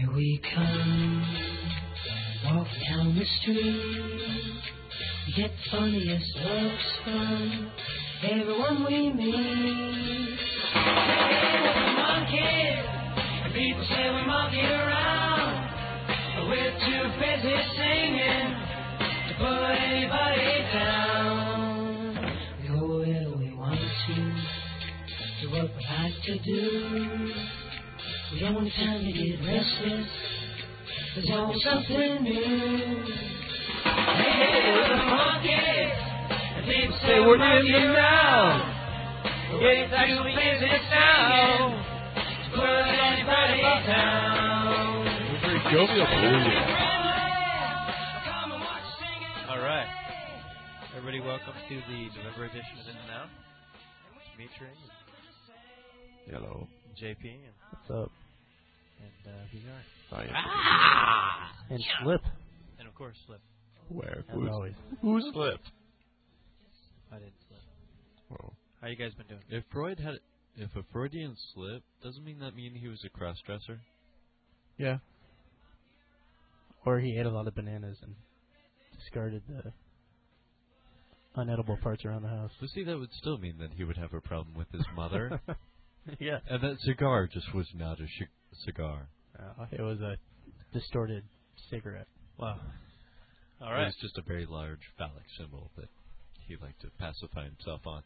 Here we come, walk down the street. We get the funniest looks from everyone we meet. Hey, we're the monkeys, and people say we monkey around, but we're too busy singing to put anybody down. We go where we want to, do what we like to do. We don't want time to get restless. There's always something new. Hey, we're the monkeys, and people say we're monkey around. It's actually busy now to put anybody down. We're very jovial. All right. Everybody, welcome to the November edition of In and Out. It's Dimitri. Hello. JP. And What's up? And VR. And Slip. And of course, Slip. Where? As always. Who slipped? I didn't slip. Well, How you guys been doing? If a Freudian slip, doesn't mean he was a cross-dresser? Yeah. Or he ate a lot of bananas and discarded the unedible parts around the house. So see, that would still mean that he would have a problem with his mother. Yeah. And that cigar just was not a cigar. It was a distorted cigarette. Wow. All It right. was just a very large phallic symbol that he liked to pacify himself on.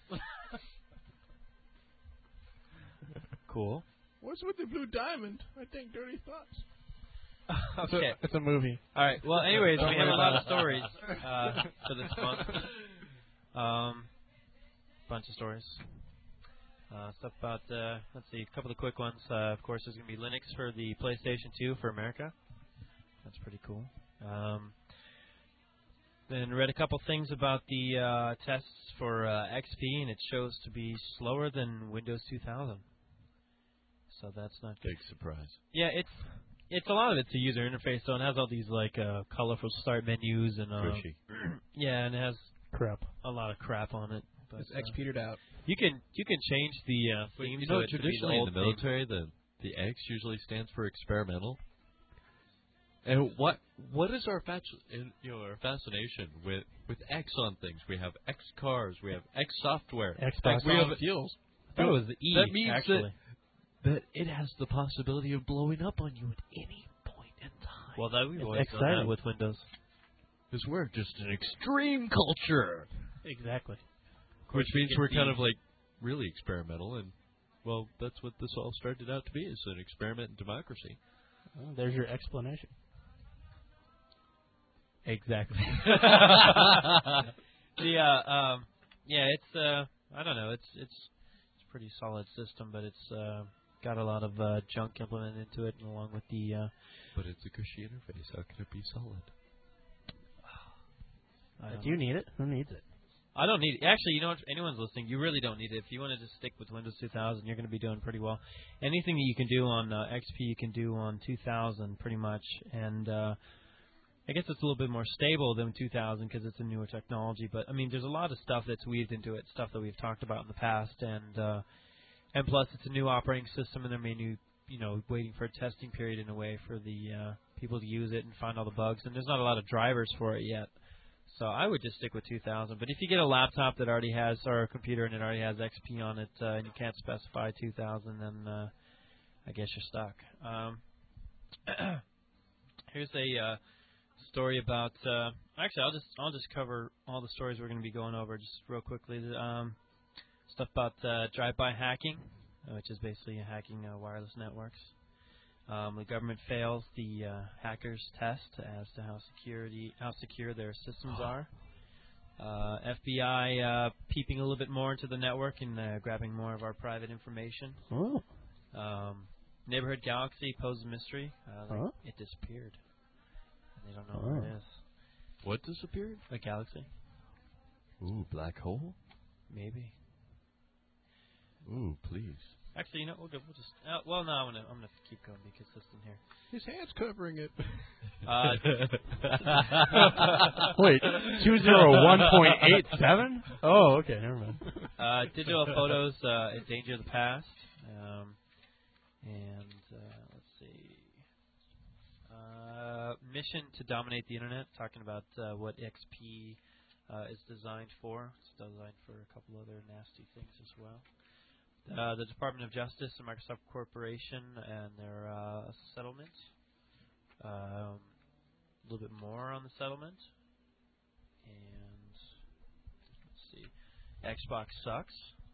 Cool. what's with the blue diamond? I think Dirty Thoughts. Okay. It's a movie. All right. Well, anyways, we have a lot of stories for this month. Bunch of stories. Stuff about, let's see, a couple of quick ones. Of course, there's going to be Linux for the PlayStation 2 for America. That's pretty cool. Then read a couple things about the tests for XP, and it shows to be slower than Windows 2000. So that's not good. Big surprise. Yeah, it's a lot of it's a user interface, so it has all these like colorful start menus and Squishy. yeah, and it has Crap. a lot of crap on it. But It's expeted out. you can change the theme You to know, it to be traditionally in old the theme. military, the X usually stands for experimental. And what is our our fascination with X on things? We have X cars, we have X software, Xbox we have on fuels. I thought it was the E. that means actually. that it has the possibility of blowing up on you at any point in time. Well, that we've It's always done exciting. that with Windows. Because we're just an extreme culture, Exactly. which you means can we're be- kind of like really experimental, and well, that's what this all started out to be, is an experiment in democracy. Well, there's your explanation. Exactly. Yeah, it's I don't know, it's a pretty solid system, but it's got a lot of junk implemented into it, and along with the But it's a cushy interface. How can it be solid? Do you need it? Who needs it? I don't need it. Actually, you know what? If anyone's listening, you really don't need it. If you want to just stick with Windows 2000, you're going to be doing pretty well. Anything that you can do on XP, you can do on 2000 pretty much. And I guess it's a little bit more stable than 2000 because it's a newer technology. But, I mean, there's a lot of stuff that's weaved into it, stuff that we've talked about in the past. And plus, it's a new operating system, and there may be, waiting for a testing period in a way for the people to use it and find all the bugs. And there's not a lot of drivers for it yet. So I would just stick with 2000. But if you get a laptop that already has, or a computer and it already has XP on it, and you can't specify 2000, then I guess you're stuck. Here's a story about. Actually, I'll just cover all the stories we're going to be going over just real quickly. Stuff about drive-by hacking, which is basically hacking wireless networks. The government fails the hackers test as to how secure their systems are. FBI peeping a little bit more into the network and grabbing more of our private information. Oh. Neighborhood Galaxy poses a mystery. Huh? It disappeared. They don't know where it is. What disappeared? A galaxy, Ooh, black hole? maybe. Ooh, please. Actually, we'll just. Well, no, I'm gonna keep going, be consistent here. His hand's covering it. Wait, 201.87? Oh, okay, never mind. Digital photos endanger the past. And let's see. mission to dominate the internet, talking about what XP is designed for. It's designed for a couple other nasty things as well. The Department of Justice and Microsoft Corporation and their settlement. A little bit more on the settlement. And let's see. Xbox sucks.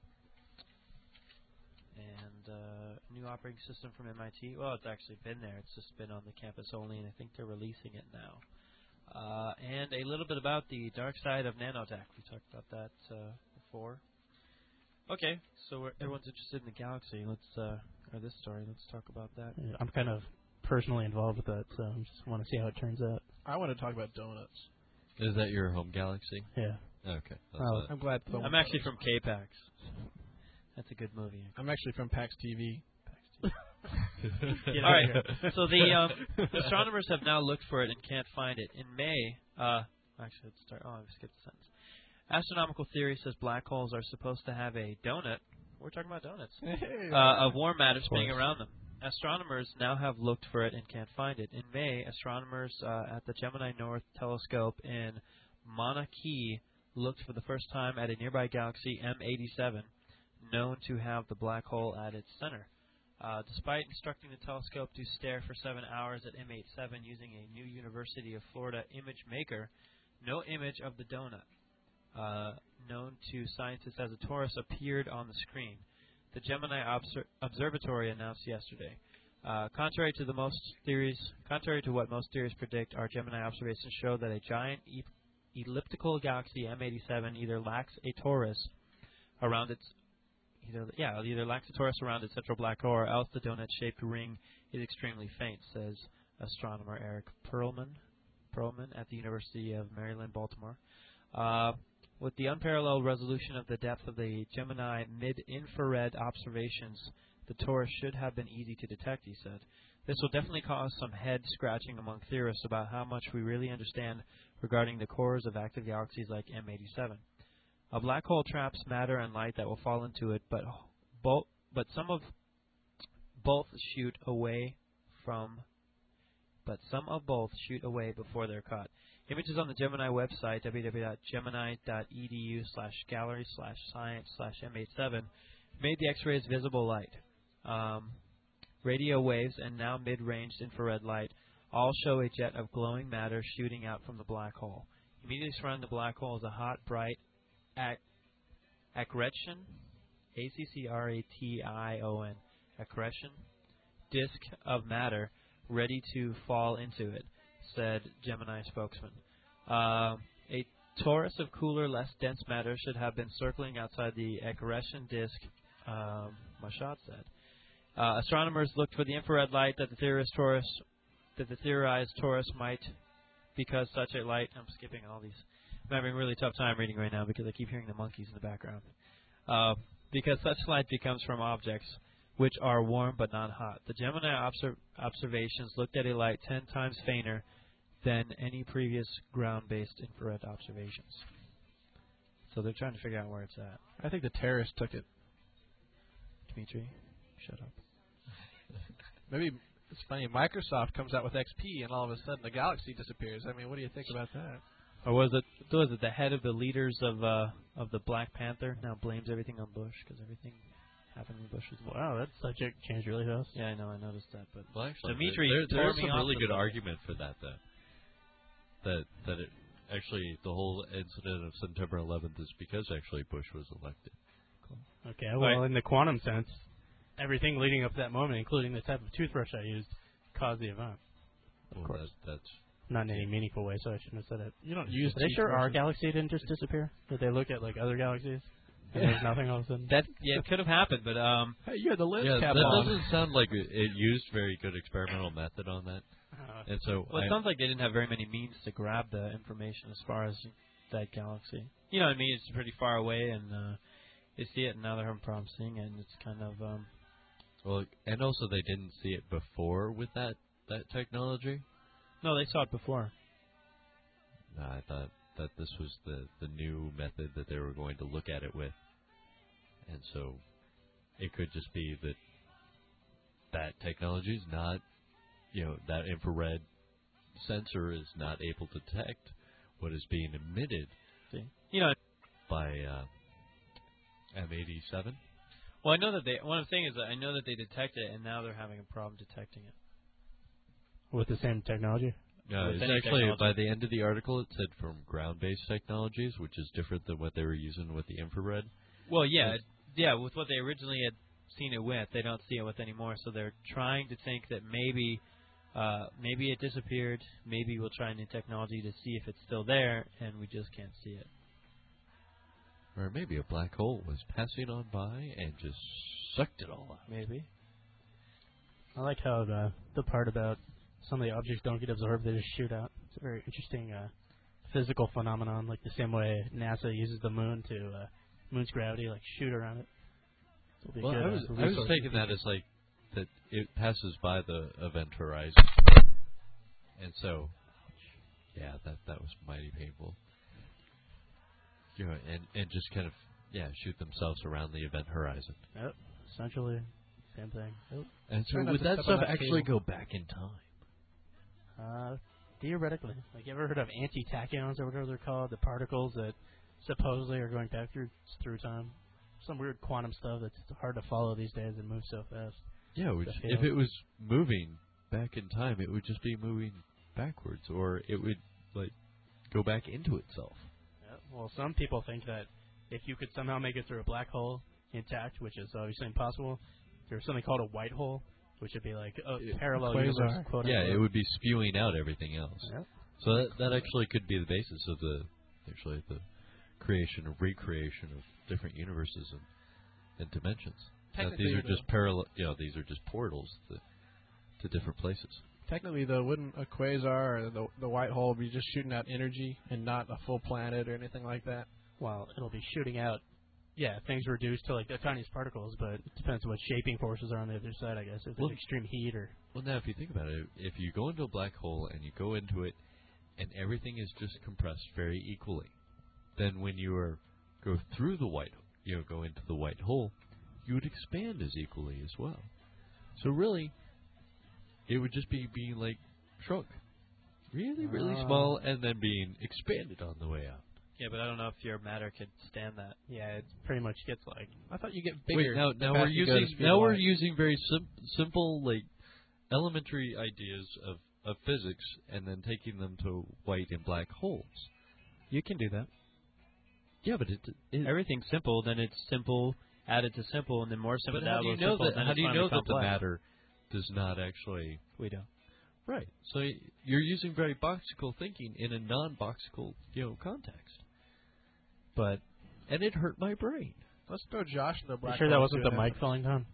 And new operating system from MIT. Well, it's actually been there. It's just been on the campus only, and I think they're releasing it now. And a little bit about the dark side of nanotech. We talked about that before. Okay, so everyone's interested in the Galaxy. Or this story. Let's talk about that. Yeah, I'm kind of personally involved with that, so I just want to see how it turns out. I want to talk about donuts. Is that your home Galaxy? Yeah. Okay. I'm glad. I'm actually from K-Pax. That's a good movie. I'm actually from PAX TV. All right. So the astronomers have now looked for it and can't find it. In May, actually, let's start. Oh, I skipped the sentence. Astronomical theory says black holes are supposed to have a donut. We're talking about donuts. Of warm matter spinning around them. Astronomers now have looked for it and can't find it. In May, astronomers at the Gemini North Telescope in Mauna Kea looked for the first time at a nearby galaxy M87, known to have the black hole at its center. Despite instructing the telescope to stare for 7 hours at M87 using a new University of Florida image maker, no image of the donut, known to scientists as a torus, appeared on the screen. The Gemini Observatory announced yesterday. Contrary to what most theories predict, our Gemini observations show that a giant elliptical galaxy M87 either lacks a torus around its central black hole, or else the donut-shaped ring is extremely faint, says astronomer Eric Perlman at the University of Maryland, Baltimore. With the unparalleled resolution of the depth of the Gemini mid-infrared observations, the torus should have been easy to detect, he said. This will definitely cause some head-scratching among theorists about how much we really understand regarding the cores of active galaxies like M87. A black hole traps matter and light that will fall into it, but some of both shoot away before they're caught. Images on the Gemini website, www.gemini.edu/gallery/science/M87, made the X-rays visible light. Radio waves and now mid-range infrared light all show a jet of glowing matter shooting out from the black hole. Immediately surrounding the black hole is a hot, bright accretion, A-C-C-R-A-T-I-O-N, accretion, disk of matter ready to fall into it, said Gemini spokesman. A torus of cooler, less dense matter should have been circling outside the accretion disk, Mashad said. Astronomers looked for the infrared light that the theorized torus might, because such a light. I'm skipping all these. I'm having a really tough time reading right now because I keep hearing the monkeys in the background. Because such light becomes from objects which are warm but not hot. The Gemini observations looked at a light 10 times fainter than any previous ground-based infrared observations. So they're trying to figure out where it's at. I think the terrorists took it. Dimitri, shut up. Maybe it's funny. Microsoft comes out with XP, and all of a sudden the Galaxy disappears. I mean, what do you think about that? Or was it the head of the leaders of the Black Panther now blames everything on Bush because everything happened when Bush was alive? Wow, that subject changed really fast. Yeah, I know, I noticed that. But well, actually, Dimitri, there's some really good argument for that, though. That it actually the whole incident of September 11th is because actually Bush was elected. Cool. Okay, well, in the quantum sense, everything leading up to that moment, including the type of toothbrush I used, caused the event. Of course. That's not in any meaningful way, so I shouldn't have said it. You don't use. Are they sure our galaxy didn't just disappear? Did they look at like other galaxies? And there's nothing all of a sudden. It could have happened, but hey, you had the lens cap that on. doesn't sound like it used very good experimental method on that. And so, it sounds like they didn't have very many means to grab the information as far as that galaxy. You know what I mean? It's pretty far away, and they see it, and now they're having problems seeing it, and it's kind of. Well, and also they didn't see it before with that technology. No, they saw it before. No, I thought that this was the new method that they were going to look at it with, and so it could just be that technology is not, that infrared sensor is not able to detect what is being emitted You know, by M87. well, I know that they. What I'm saying is that I know that they detect it, and now they're having a problem detecting it. With the same technology? No, With it's any actually technology. by the end of the article it said from ground-based technologies, which is different than what they were using with the infrared. Well, yeah. With what they originally had seen it with, they don't see it with anymore. So they're trying to think that maybe it disappeared. Maybe we'll try new technology to see if it's still there, and we just can't see it. Or maybe a black hole was passing on by and just sucked it all out. Maybe. I like how the part about some of the objects don't get absorbed, they just shoot out. It's a very interesting physical phenomenon, like the same way NASA uses the moon to moon's gravity, like shoot around it. So it'll be a Well, good, I was resource taking in the that as like that it passes by the event horizon, and so yeah, that was mighty painful. You know, and just kind of shoot themselves around the event horizon. Yep, essentially same thing. Yep. And so Try not would to that step stuff on that actually cable. go back in time? Theoretically, like you ever heard of anti-tachyons or whatever they're called, the particles that supposedly are going back through time? Some weird quantum stuff that's hard to follow these days and moves so fast. Yeah, which, Stuff if fails. it was moving back in time, it would just be moving backwards, or it would like go back into itself. Yep. Well, some people think that if you could somehow make it through a black hole intact, which is obviously impossible, there's something called a white hole, which would be like a parallel quasar. universe, quote Yeah, unquote. it would be spewing out everything else. Yep. So that actually could be the basis of the creation or recreation of different universes and dimensions. That these are just parallel. These are just portals to different places. Technically, though, wouldn't a quasar or the white hole be just shooting out energy and not a full planet or anything like that? Well, it'll be shooting out, things reduced to like the tiniest particles, but it depends on what shaping forces are on the other side, I guess. If there's extreme heat or... Well, now if you think about it, if you go into a black hole and you go into it, and everything is just compressed very equally, then when you go through the go into the white hole, you would expand as equally as well. So really, it would just be being like shrunk, really, really small, and then being expanded on the way out. Yeah, but I don't know if your matter could stand that. Yeah, it pretty much gets like... I thought you get bigger. Wait, now we're using very simple like elementary ideas of physics and then taking them to white and black holes. You can do that. Yeah, but Everything's simple, then it's simple added to simple, and then more simple. But how do you know simple, that? then How it's do you finally know that the complex. matter does not actually? We don't. Right. So you're using very boxical thinking in a non-boxical context. And it hurt my brain. Let's throw Josh in the black You sure hole that and see wasn't the what mic happens. falling down?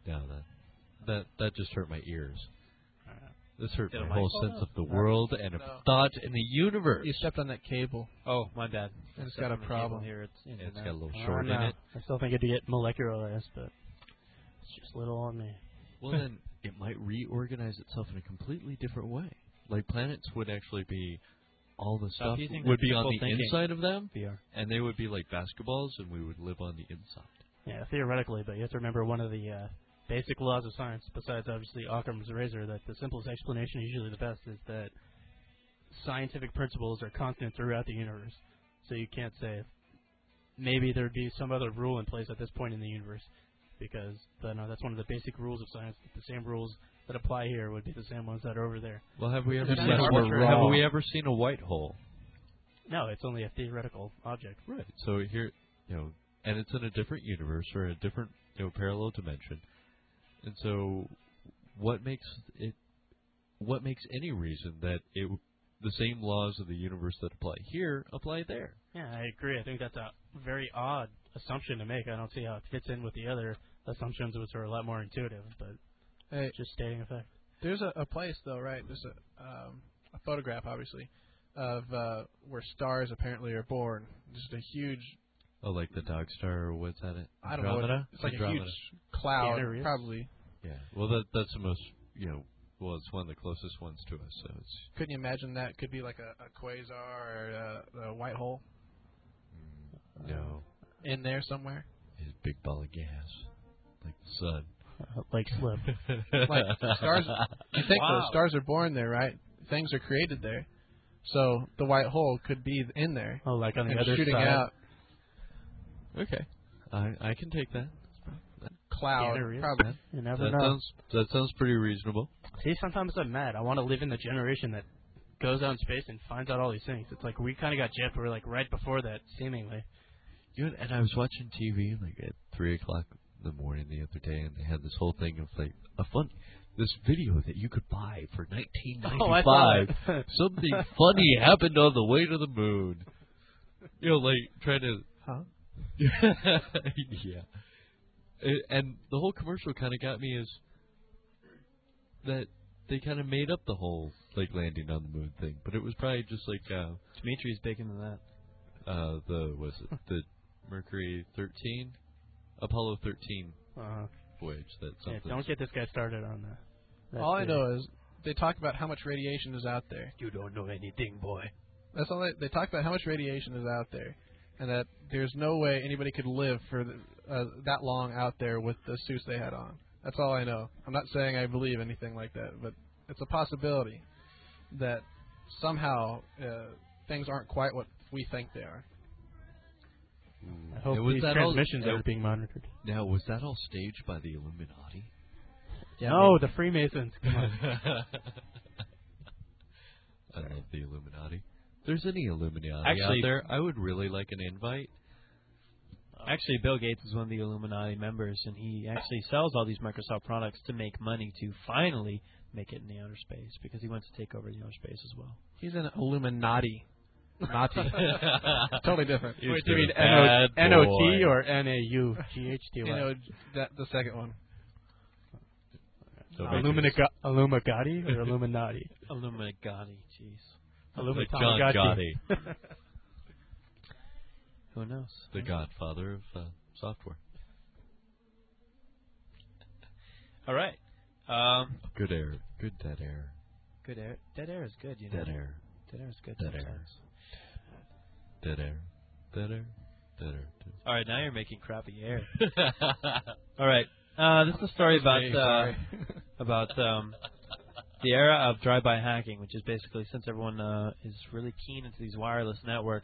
No, that just hurt my ears. This hurt Did my a mic whole fall sense down? of the world and of No. thought in the universe. You stepped on that cable. Oh, my bad. And it's got a problem. Here. It's got a little I short don't in know. it. I still think it'd get molecularized, but it's just little on me. Well, then it might reorganize itself in a completely different way. Like planets would actually be all the stuff using would that be on simple the thinking. inside of them, VR. and they would be like basketballs, and we would live on the inside. Yeah, theoretically, but you have to remember one of the basic laws of science, besides obviously Occam's razor, that the simplest explanation, usually the best, is that scientific principles are constant throughout the universe. So you can't say maybe there'd be some other rule in place at this point in the universe, because that's one of the basic rules of science. The same rules that apply here would be the same ones that are over there. Well, have we ever Unless seen we're have wrong. we ever seen a white hole? No, it's only a theoretical object. Right. So here, and it's in a different universe or a different, parallel dimension. And so, what makes any reason that the same laws of the universe that apply here apply there? Yeah, I agree. I think that's a very odd assumption to make. I don't see how it fits in with the other assumptions, which are a lot more intuitive, but Hey, just stating a fact. there's a place, though, right? There's a photograph, obviously, of where stars apparently are born. Just a huge, Oh, like the Dog Star, or what's that? I don't know. Andromeda? It's like Andromeda. a huge cloud, Yeah, there is. probably. Yeah. Well, that's the most, well, it's one of the closest ones to us. So it's Couldn't you imagine that could be like a quasar or a white hole no, in there somewhere? it's a big ball of gas, like the sun. Like slip. Like stars, you think Wow. those stars are born there, right? things are created there. So the white hole could be in there. Oh, like on the and other shooting side. out Okay, I can take that. cloud. Scanner is. Probably. You never know. That sounds pretty reasonable. See, sometimes I'm mad. I want to live in the generation that goes out in space and finds out all these things. It's like we kind of got gypped. We're like right before that, seemingly. And I was watching TV like at 3 o'clock in the morning the other day, and they had this whole thing of like this video that you could buy for $19.95. Oh, I saw it. Something funny happened on the way to the moon. Like trying to. Huh? Yeah. And the whole commercial kind of got me is that they kind of made up the whole like landing on the moon thing, but it was probably just like Dimitri's big into that. the Mercury 13, Apollo 13 voyage. That Yeah, something. don't get this guy started on that. All I know is they talk about how much radiation is out there. You don't know anything, boy. That's all they talk about, how much radiation is out there, and that there's no way anybody could live for that long out there with the suits they had on. That's all I know. I'm not saying I believe anything like that, but it's a possibility that somehow things aren't quite what we think they are. I hope was these that all- transmissions are being monitored. Now, was that all staged by the Illuminati? Yeah, No, the Freemasons. Come on. I love the Illuminati. If there's any Illuminati Actually- out there, I would really like an invite. Actually, Bill Gates is one of the Illuminati members, and he actually sells all these Microsoft products to make money to finally make it in the outer space, because he wants to take over the outer space as well. He's an Illuminati. Nazi. Totally different. Wait, do you mean bad N-O-T boy. or N-A-U-G-H-T-Y? You know, the second one. So Illumigati or Illuminati? Illuminati, jeez. Like John Gotti, Who knows? the godfather of software. All right. Good air. Good dead air. Good air. Dead air is good, you know. Dead air. Dead air is good Dead air. sometimes. Dead air. Dead air. Dead air. All right, now you're making crappy air. All right. This is a story about Sorry. about the era of drive-by hacking, which is basically, since everyone is really keen into these wireless networks,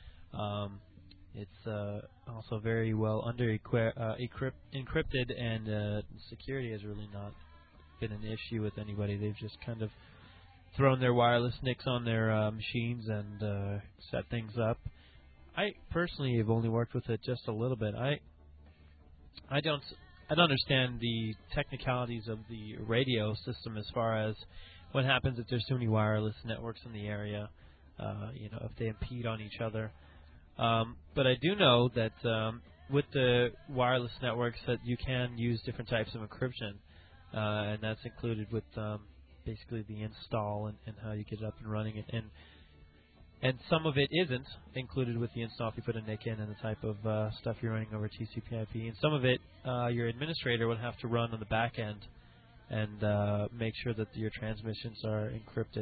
it's also very well encrypted, and security has really not been an issue with anybody. They've just kind of thrown their wireless NICs on their machines and set things up. I personally have only worked with it just a little bit. I don't understand the technicalities of the radio system as far as what happens if there's too many wireless networks in the area, if they impede on each other. But I do know that with the wireless networks that you can use different types of encryption, and that's included with basically the install and how you get it up and running. And some of it isn't included with the install if you put a NIC in and the type of stuff you're running over TCP/IP. And some of it, your administrator would have to run on the back end and make sure that your transmissions are encrypted.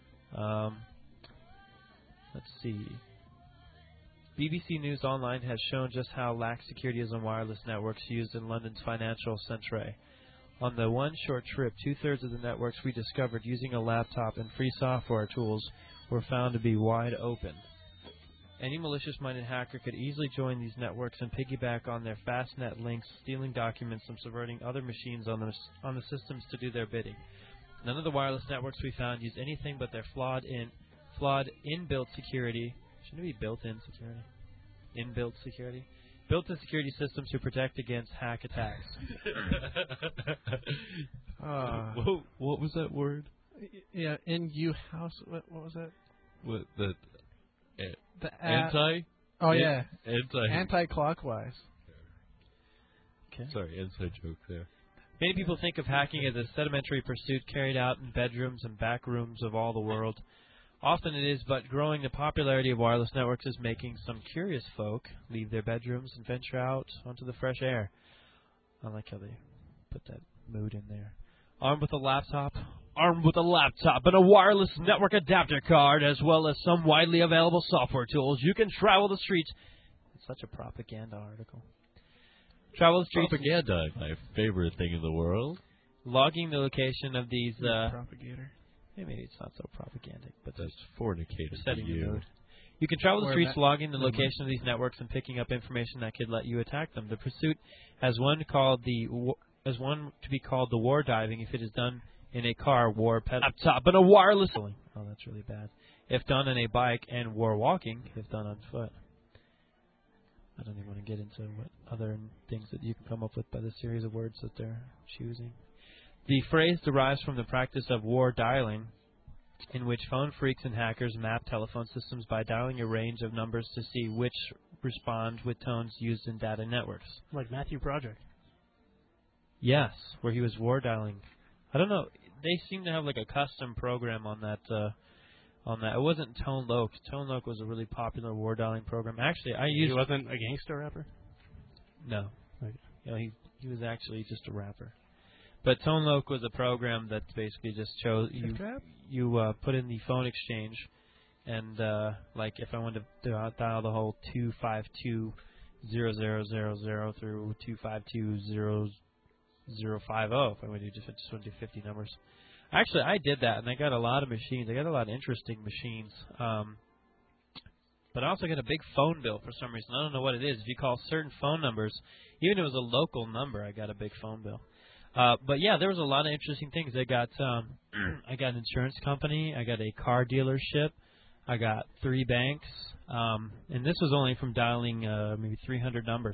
Let's see. BBC News Online has shown just how lax security is on wireless networks used in London's financial centre. On the one short trip, 2/3 of the networks we discovered using a laptop and free software tools were found to be wide open. Any malicious-minded hacker could easily join these networks and piggyback on their fastnet links, stealing documents and subverting other machines on the systems to do their bidding. None of the wireless networks we found use anything but their flawed inbuilt security. Shouldn't it be built-in security? Inbuilt security? Built-in security systems to protect against hack attacks. What was that word? Yeah, in-U house. What was that? What the anti. Oh yeah, anti. anti-clockwise. Okay. Sorry, inside joke there. Many people think of hacking as a sedimentary pursuit carried out in bedrooms and back rooms of all the world. Often it is, but growing the popularity of wireless networks is making some curious folk leave their bedrooms and venture out onto the fresh air. I like how they put that mood in there. Armed with a laptop and a wireless network adapter card, as well as some widely available software tools, you can travel the streets. It's such a propaganda article. Travel the streets. Propaganda, my favorite thing in the world. Logging the location of these. Propagator. maybe it's not so propagandic, but That's fornicated to setting the you. mood. You can travel the Or streets, ma- logging the location of these networks and picking up information that could let you attack them. The pursuit has one called as one to be called the war diving if it is done in a car, war laptop, and a wireless. Oh, that's really bad. If done on a bike, and war walking if done on foot. I don't even want to get into what other things that you can come up with by the series of words that they're choosing. The phrase derives from the practice of war dialing, in which phone freaks and hackers map telephone systems by dialing a range of numbers to see which respond with tones used in data networks. Like Matthew Project. Yes, where he was war dialing. I don't know. They seem to have like a custom program on that. It wasn't Tone Loc. Tone Loc was a really popular war dialing program. Actually, I used. He wasn't a gangster rapper? No. Okay. You know, he was actually just a rapper. But Tone Loc was a program that basically just chose you put in the phone exchange, and like if I wanted to dial the whole 2520000 through 2520050, if I wanted to just want to do 50 numbers. Actually, I did that, and I got a lot of machines. I got a lot of interesting machines. But I also got a big phone bill for some reason. I don't know what it is. If you call certain phone numbers, even if it was a local number, I got a big phone bill. But yeah, there was a lot of interesting things. I got I got an insurance company. I got a car dealership. I got 3 banks. And this was only from dialing maybe 300 numbers.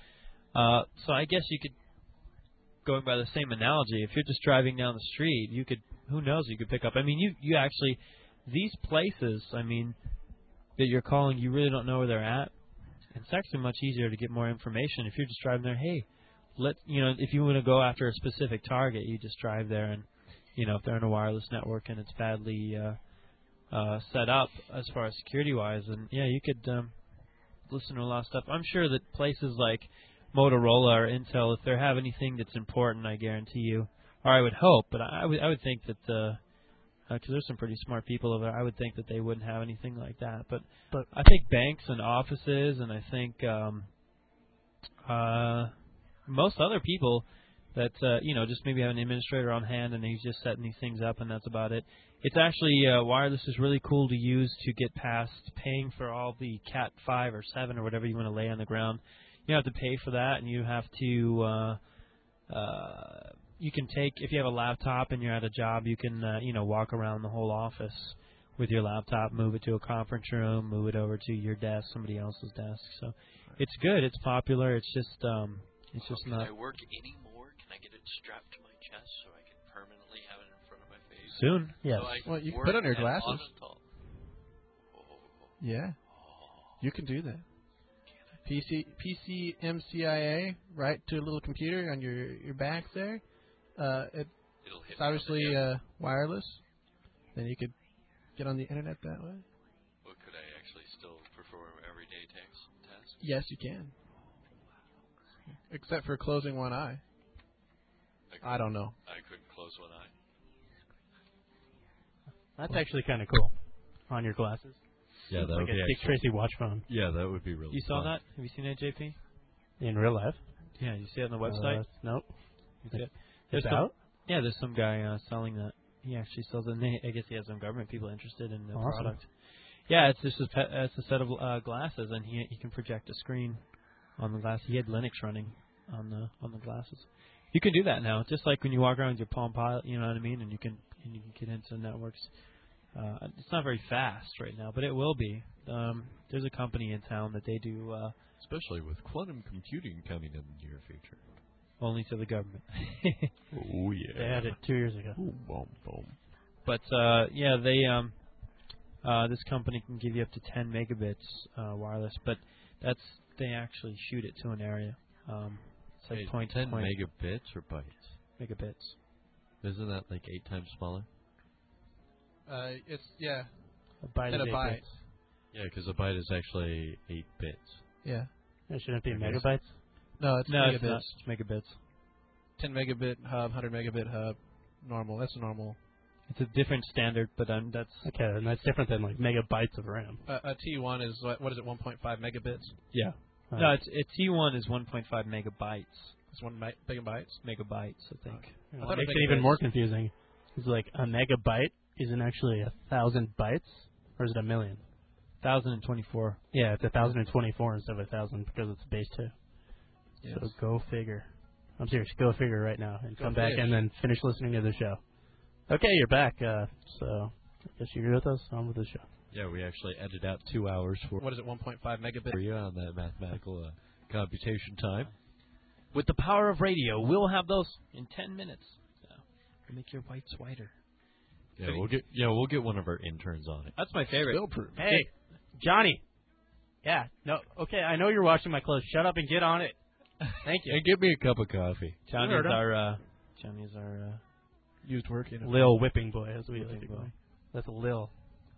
So I guess you could, going by the same analogy, if you're just driving down the street, you could, who knows, you could pick up. I mean, you actually, these places, I mean, that you're calling, you really don't know where they're at. It's actually much easier to get more information if you're just driving there. Hey, if you want to go after a specific target, you just drive there, and if they're in a wireless network and it's badly set up as far as security-wise, and yeah, you could listen to a lot of stuff. I'm sure that places like Motorola or Intel, if they have anything that's important, I guarantee you, or I would hope, but I would think that because there's some pretty smart people over there, I would think that they wouldn't have anything like that. But I think banks and offices, and I think most other people that just maybe have an administrator on hand and he's just setting these things up, and that's about it. It's actually wireless is really cool to use to get past paying for all the Cat 5 or 7 or whatever you want to lay on the ground. You have to pay for that, and you have to. You can take, if you have a laptop and you're at a job, you can walk around the whole office with your laptop, move it to a conference room, move it over to your desk, somebody else's desk. So it's good. It's popular. It's just not. Can I work anymore? Can I get it strapped to my chest so I can permanently have it in front of my face? Soon. Yes. So Well, you can put on your glasses. Oh. Yeah, you can do that. PCMCIA, right to a little computer on your back there. It'll hit It's obviously me on the head. wireless. Then you could get on the internet that way. Well, could I actually still perform everyday tasks? Yes, you can. Except for closing one eye. I don't know. I couldn't close one eye. That's actually kind of cool. On your glasses. Yeah, that like would a be Dick actually, Tracy watch phone. Yeah, that would be really You saw fun. that? Have you seen that, JP? In real life? Yeah, you see it on the website? Nope. You see it? It's There's out? Yeah, there's some guy selling that. He actually sells it. And I guess he has some government people interested in the Awesome. product. Yeah, it's just it's a set of glasses, and he can project a screen on the glass. He had Linux running on the glasses. You can do that now, just like when you walk around with your Palm Pilot. You know what I mean? And you can get into networks. It's not very fast right now, but it will be. There's a company in town that they do Especially with quantum computing coming in the near future. only to the government. Oh, yeah. They had it 2 years ago. Ooh, boom, boom. But yeah, they this company can give you up to 10 megabits wireless, but they actually shoot it to an area. It's like Wait, 10 megabits or bytes? megabits. Isn't that like 8 times smaller? It's yeah, A byte is 8 petabytes. bits. Yeah, because a byte is actually 8 bits. Yeah. It shouldn't be I guess. megabytes? No, it's No, megabits. it's not. It's megabits. 10 megabit hub, 100 megabit hub. Normal. That's normal. It's a different standard, but that's Okay, and that's different than like megabytes of RAM. A T1 is what is it? 1.5 megabits. yeah. No, it's T1 is 1.5 megabytes. It's 1 megabytes. Megabytes, I think. What thought it makes was it even megabytes. more confusing is like a megabyte isn't actually 1,000 bytes, or is it 1,000,000? 1,024. Yeah, it's 1,024 instead of 1,000 because it's base 2. Yes. So go figure. I'm serious. Go figure right now and Go come back fish. and then finish listening to the show. Okay, you're back. So I guess you're with us. On with the show. Yeah, we actually edited out 2 hours for What is it, 1.5 megabits? you on that mathematical computation time. With the power of radio, we'll have those in 10 minutes. So, make your whites whiter. Yeah, we'll get one of our interns on it. That's my favorite. Still proof. Hey, Johnny. Yeah. No. Okay. I know you're washing my clothes. Shut up and get on it. Thank you. And give me a cup of coffee. Johnny's our Used work, you know. Lil whipping boy, as we like to Whipping call boy. him. That's a Lil.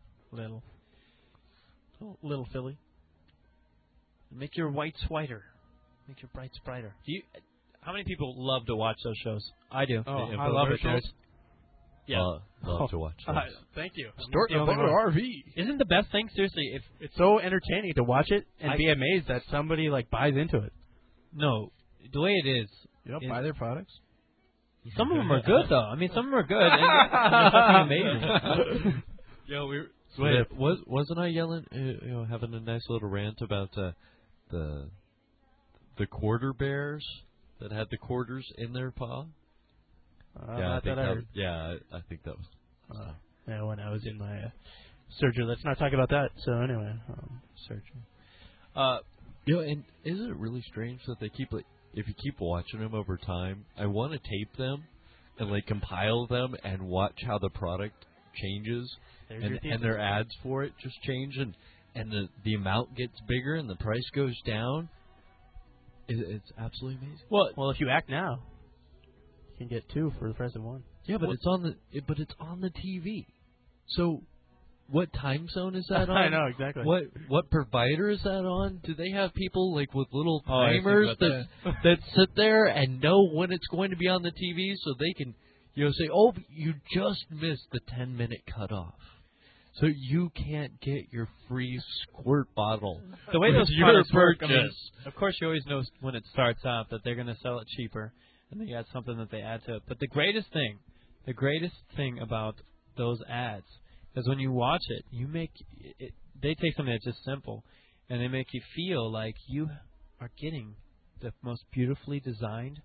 Little Philly. Make your whites whiter. Make your brights brighter. How many people love to watch those shows? I do. Oh, The I love it. infomercials? Yeah. Love to watch those. Thank you. Start a RV. Isn't the best thing, seriously, if It's so entertaining to watch it and be amazed that somebody like buys into it. no, the way it is, You don't buy their products? some of them are good though. I mean, some of them are good. And they're fucking amazing. Yeah, Wait. wasn't I yelling? Having a nice little rant about the quarter bears that had the quarters in their paw. I think I think that was. Yeah, when I was in my surgery. Let's not talk about that. So anyway, surgery. And isn't it really strange that they keep if you keep watching them over time? I want to tape them and compile them and watch how the product changes and their ads for it just change and the amount gets bigger and the price goes down. It's absolutely amazing. Well, if you act now, you can get 2 for the price of 1. Yeah, but it's on the TV. So, what time zone is that on? I know exactly. What provider is that on? Do they have people with little I think timers about that sit there and know when it's going to be on the TV so they can say, oh, you just missed the 10-minute cutoff. So you can't get your free squirt bottle. The way those your products work, I mean, purchase. of course, you always know when it starts out that they're going to sell it cheaper, and they got something that they add to it. But the greatest thing about those ads is when you watch it, they take something that's just simple, and they make you feel like you are getting the most beautifully designed,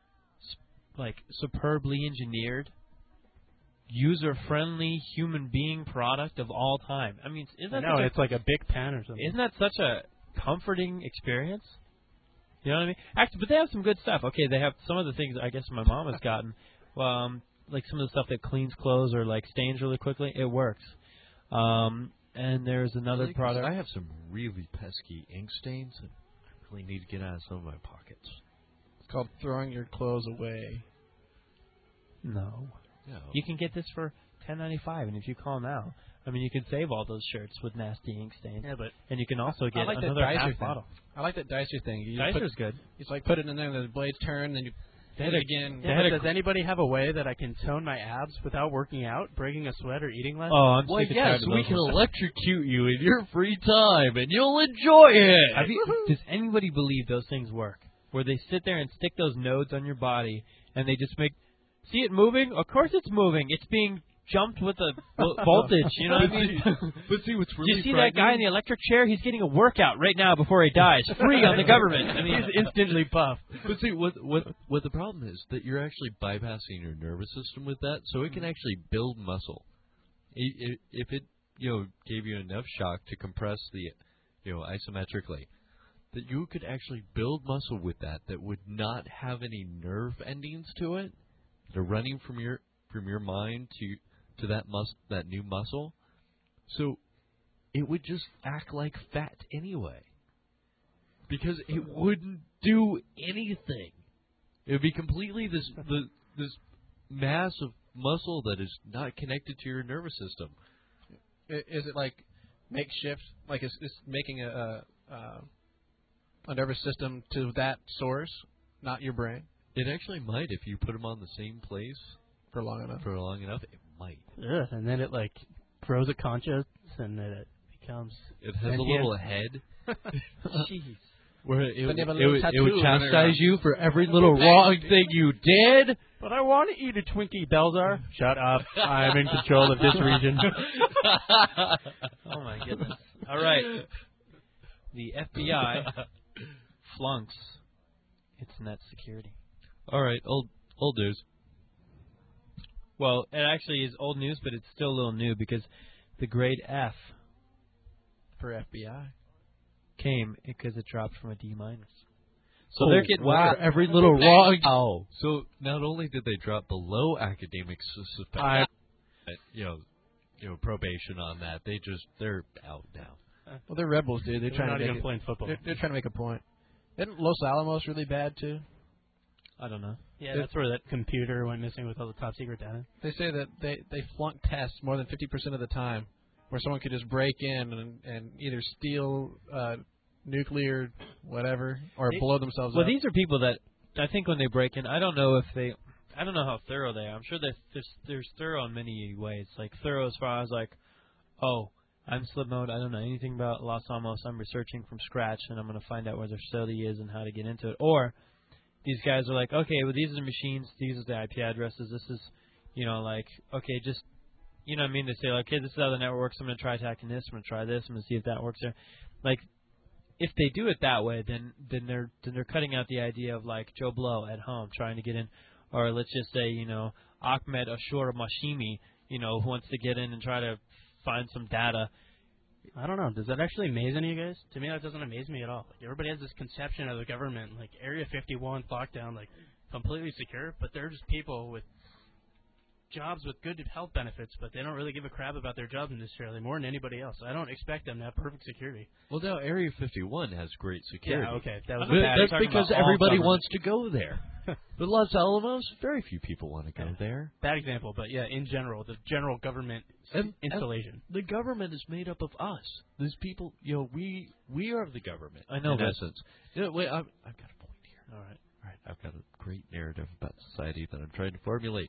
superbly engineered, user-friendly human being product of all time. I mean, it's like a big pan or something. Isn't that such a comforting experience? You know what I mean? Actually, but they have some good stuff. Okay, they have some of the things I guess my mom has gotten. Like some of the stuff that cleans clothes or stains really quickly. It works. And there's another product. I have some really pesky ink stains that I really need to get out of some of my pockets. It's called throwing your clothes away. No. No. You can get this for $10.95, and if you call now, I mean, you can save all those shirts with nasty ink stains. Yeah, but and you can also get like another that Dicer half thing. bottle. I like that Dicer thing. You Dicer's good. It's put it in there, and the blades turn, then you hit it again. Yeah, does anybody have a way that I can tone my abs without working out, breaking a sweat, or eating less? Oh, I'm Well, sick and yes, tired of we those can ones. electrocute you in your free time, and you'll enjoy it. Does anybody believe those things work? Where they sit there and stick those nodes on your body, and they just see it moving? Of course it's moving. It's being jumped with a voltage, you know what I mean? But see, what's really You see that guy in the electric chair? He's getting a workout right now before he dies, free on the government. I mean, he's instantly buffed. But see, what the problem is that you're actually bypassing your nervous system with that, so it can actually build muscle. If it gave you enough shock to compress the isometrically, that you could actually build muscle with that would not have any nerve endings to it. They're running from your mind to that new muscle, so it would just act like fat anyway, because it wouldn't do anything. It would be completely this mass of muscle that is not connected to your nervous system. Is it makeshift? It's making a nervous system to that source, not your brain? It actually might if you put them on the same place For long enough. It might. Yeah, and then it grows a conscience, and it becomes. It has a little head. jeez. Where it Then would you have a little tattoo chastise running you for every little wrong thing you did. But I want to eat a Twinkie, Belzar. Shut up. I'm in control of this region. Oh, my goodness. All right. The FBI flunks its net security. All right, old news. Well, it actually is old news, but it's still a little new because the grade F For FBI. came because it dropped from a D minus. So they're getting wow, every little wrong. Oh, so not only did they drop below academic probation on that, they're out now. Well, they're rebels, dude. They're They're trying not to even make playing football. They're trying to make a point. Isn't Los Alamos really bad too? I don't know. Yeah, that's where that computer went missing with all the top secret data. They say that they flunk tests more than 50% of the time, where someone could just break in and either steal nuclear whatever or blow themselves Well, up. these are people that I think when they break in, I don't know how thorough they are. I'm sure they're thorough in many ways. Like thorough as far as like, oh, I'm slip mode. I don't know anything about Los Alamos. I'm researching from scratch, and I'm going to find out where their facility is and how to get into it. Or these guys are like, okay, well, these are the machines. These are the IP addresses. This is, like, okay, just, you know what I mean? They say, okay, this is how the network works. I'm going to try attacking this. I'm going to try this. I'm going to see if that works there. Like, if they do it that way, then they're cutting out the idea of, like, Joe Blow at home trying to get in. Or let's just say, Ahmed Ashur Mashimi, who wants to get in and try to find some data. I don't know. Does that actually amaze any of you guys? To me, that doesn't amaze me at all. Like, everybody has this conception of the government, like Area 51 lockdown, like completely secure, but they're just people with jobs with good health benefits, but they don't really give a crap about their jobs necessarily more than anybody else. I don't expect them to have perfect security. Well, now Area 51 has great security. Yeah, okay. That was But bad. that's because everybody wants to go there. But Los Alamos, very few people want to go there. Bad example, but yeah, in general, the general government installation. The government is made up of us. These people, we are the government. I know in that. essence. Wait, I've got a point here. All right. I've got a great narrative about society that I'm trying to formulate.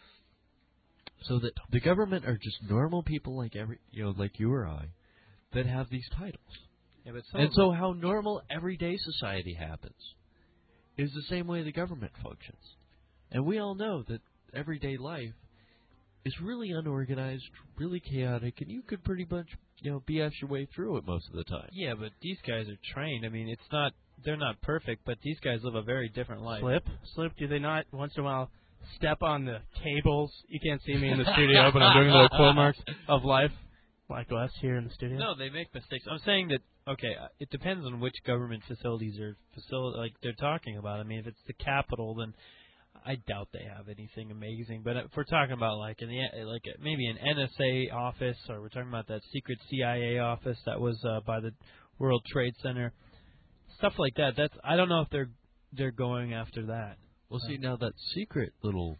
So that the government are just normal people like like you or I, that have these titles. Yeah, but And so how normal everyday society happens is the same way the government functions. And we all know that everyday life is really unorganized, really chaotic, and you could pretty much, BS your way through it most of the time. yeah, but these guys are trained. I mean, they're not perfect, but these guys live a very different life. Slip, do they not once in a while step on the cables? You can't see me in the studio, but I'm doing little quote marks of life, like us here in the studio. No, they make mistakes. I'm saying that, okay, it depends on which government facilities they're talking about. I mean, if it's the Capitol, then I doubt they have anything amazing. But if we're talking about like maybe an NSA office, or we're talking about that secret CIA office that was by the World Trade Center, stuff like that. I don't know if they're going after that. Well, see, now that secret little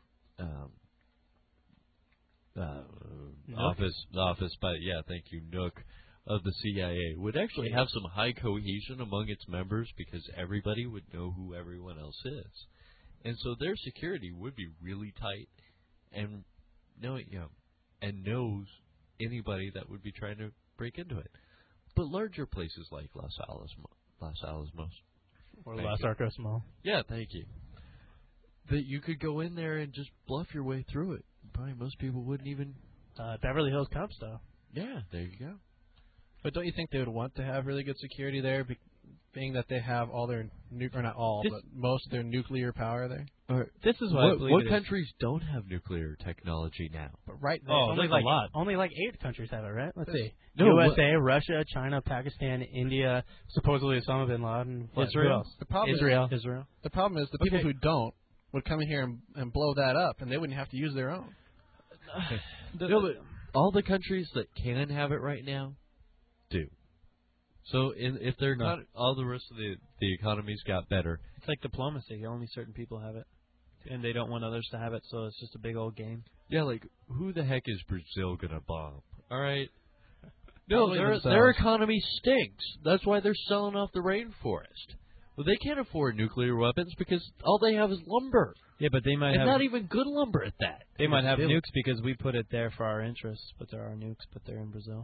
office by, thank you, Nook, of the CIA would actually have some high cohesion among its members because everybody would know who everyone else is. And so their security would be really tight and knows anybody that would be trying to break into it. But larger places like Los Alamos. Or Los Arcos Mall. Yeah, thank you. That you could go in there and just bluff your way through it. Probably most people wouldn't even... Beverly Hills Cop style. Yeah, there you go. But don't you think they would want to have really good security there, being that they have all their or not all, but most of their nuclear power there? This is what I believe what countries don't have nuclear technology now? But right there, Oh, there's a lot. Only like 8 countries have it, right? Let's see. No, USA, Russia, China, Pakistan, India, supposedly Osama bin Laden. Who Israel. else? The problem Israel. The problem is the people who don't would come in here and blow that up, and they wouldn't have to use their own. No, but all the countries that can have it right now do. So if they're not, all the rest of the economies got better. It's like diplomacy. Only certain people have it, and they don't want others to have it, so it's just a big old game. Yeah, like, who the heck is Brazil going to bomb? All right? No, Probably their economy stinks. That's why they're selling off the rainforest. Well, they can't afford nuclear weapons because all they have is lumber. Yeah, but they might And have not even good lumber at that. they might have nukes because we put it there for our interests, but there are nukes, but they're in Brazil.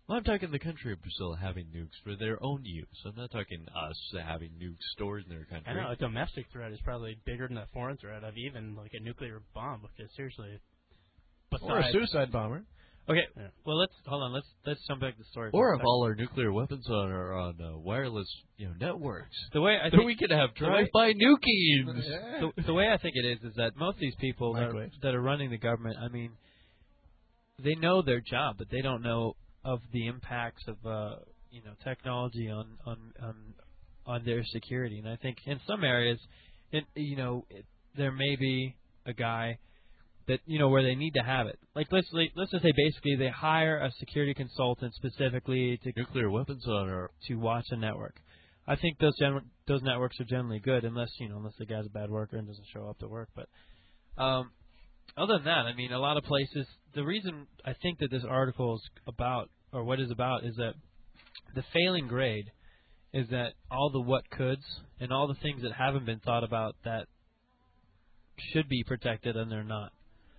Well, I'm talking the country of Brazil having nukes for their own use. I'm not talking us having nukes stored in their country. I know a domestic threat is probably bigger than a foreign threat of even like a nuclear bomb. Because seriously, Or a suicide bomber. Okay, Yeah. well let's hold on. Let's jump back to the story. Or for a if second. all our nuclear weapons are on wireless, networks, The way I then think we could have the way- drive-by nukings. the way I think it is that most of these people Microwaves. that are running the government, I mean, they know their job, but they don't know of the impacts of technology on their security. And I think in some areas, there may be a guy that where they need to have it. Like let's just say basically they hire a security consultant specifically to Nuclear weapons to watch a network. I think those networks are generally good unless the guy's a bad worker and doesn't show up to work. But other than that, I mean, a lot of places. The reason I think that this article is about, or what it's about, is that the failing grade is that all the what coulds and all the things that haven't been thought about that should be protected and they're not.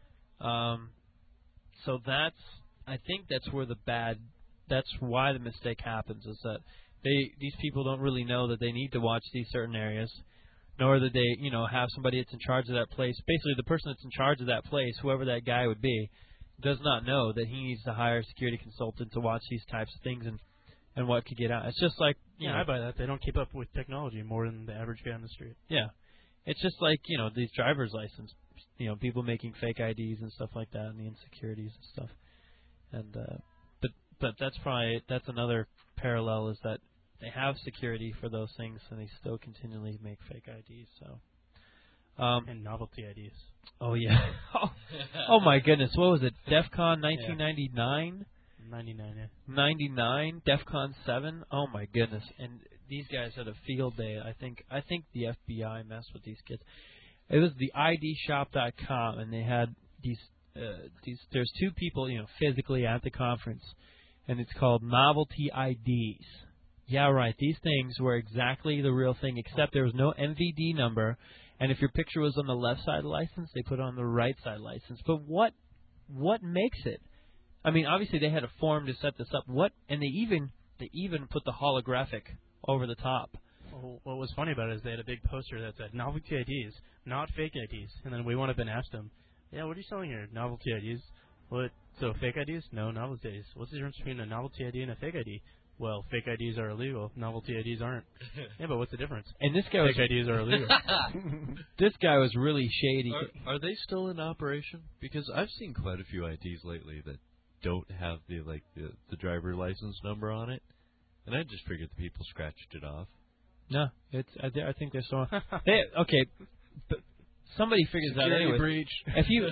So I think that's where that's why the mistake happens, is that these people don't really know that they need to watch these certain areas, nor that they, have somebody that's in charge of that place. Basically, the person that's in charge of that place, whoever that guy would be, does not know that he needs to hire a security consultant to watch these types of things and what could get out. It's just like, I buy that. They don't keep up with technology more than the average guy on the street. Yeah. It's just like, these driver's license, people making fake IDs and stuff like that, and the insecurities and stuff. And but that's another parallel, is that they have security for those things and they still continually make fake IDs. So And novelty IDs. Oh yeah. Oh my goodness, what was it? DEF CON 1999? 99, yeah. 99, DEF CON 7. Oh my goodness. And these guys had a field day. I think the FBI messed with these kids. It was the IDshop.com, and they had these there's two people, physically at the conference, and it's called novelty IDs. Yeah, right. These things were exactly the real thing, except there was no MVD number, and if your picture was on the left side of the license, they put it on the right side of the license. But what makes it? I mean, obviously they had a form to set this up. And they even put the holographic over the top. Well, what was funny about it is they had a big poster that said novelty IDs, not fake IDs. And then we went up and asked them, yeah, what are you selling here? Novelty IDs? What? So fake IDs? No, novelty IDs. What's the difference between a novelty ID and a fake ID? Well, fake IDs are illegal. Novelty IDs aren't. Yeah, but what's the difference? And this guy fake IDs are illegal. This guy was really shady. Are they still in operation? Because I've seen quite a few IDs lately that don't have the driver license number on it, and I just figured the people scratched it off. No, I think they're still. Okay, but somebody figures out anyway. Breach. If you,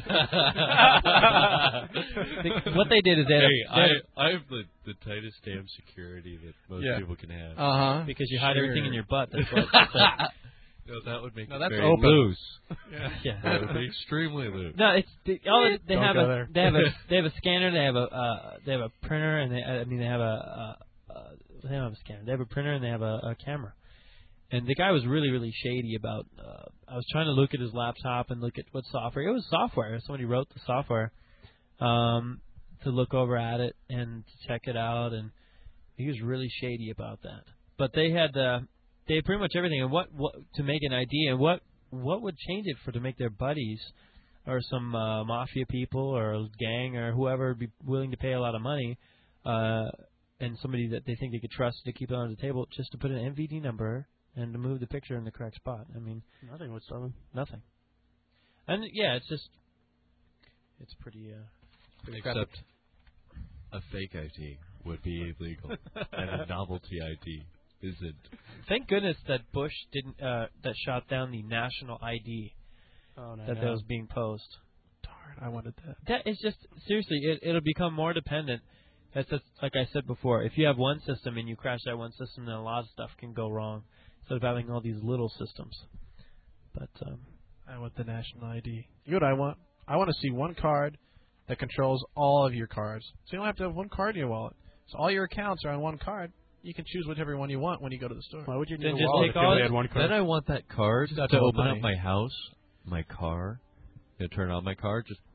what they did is I have the tightest damn security that most people can have. Because you hide everything in your butt. That's what. No, that would make it that's very open. loose. Yeah. That would be extremely loose. No, they have a scanner. They have a printer, and they have they don't have a scanner. They have a printer and they have a camera. And the guy was really, really shady about. I was trying to look at his laptop and look at what software. It was software. Somebody wrote the software to look over at it and to check it out, and he was really shady about that. But they had pretty much everything. And what to make an ID, and what would change it to make their buddies or some mafia people or a gang or whoever would be willing to pay a lot of money, and somebody that they think they could trust to keep it on the table, just to put an MVD number and to move the picture in the correct spot. I mean, nothing would stop them. Nothing. And yeah, it's pretty. Except a fake ID would be illegal, and a novelty ID isn't. Thank goodness that Bush didn't that shot down the national ID that was being posed. Darn, I wanted that. That is just seriously, it'll become more dependent. That's just, like I said before. If you have one system and you crash that one system, then a lot of stuff can go wrong. Instead of having all these little systems. But I want the national ID. You know what I want? I want to see one card that controls all of your cards. So you don't have to have one card in your wallet. So all your accounts are on one card. You can choose whichever one you want when you go to the store. Why would you need Then a just wallet take if you all only it- had one card? Then I want that card That's to all open money. up my house, my car, to turn on my car. Just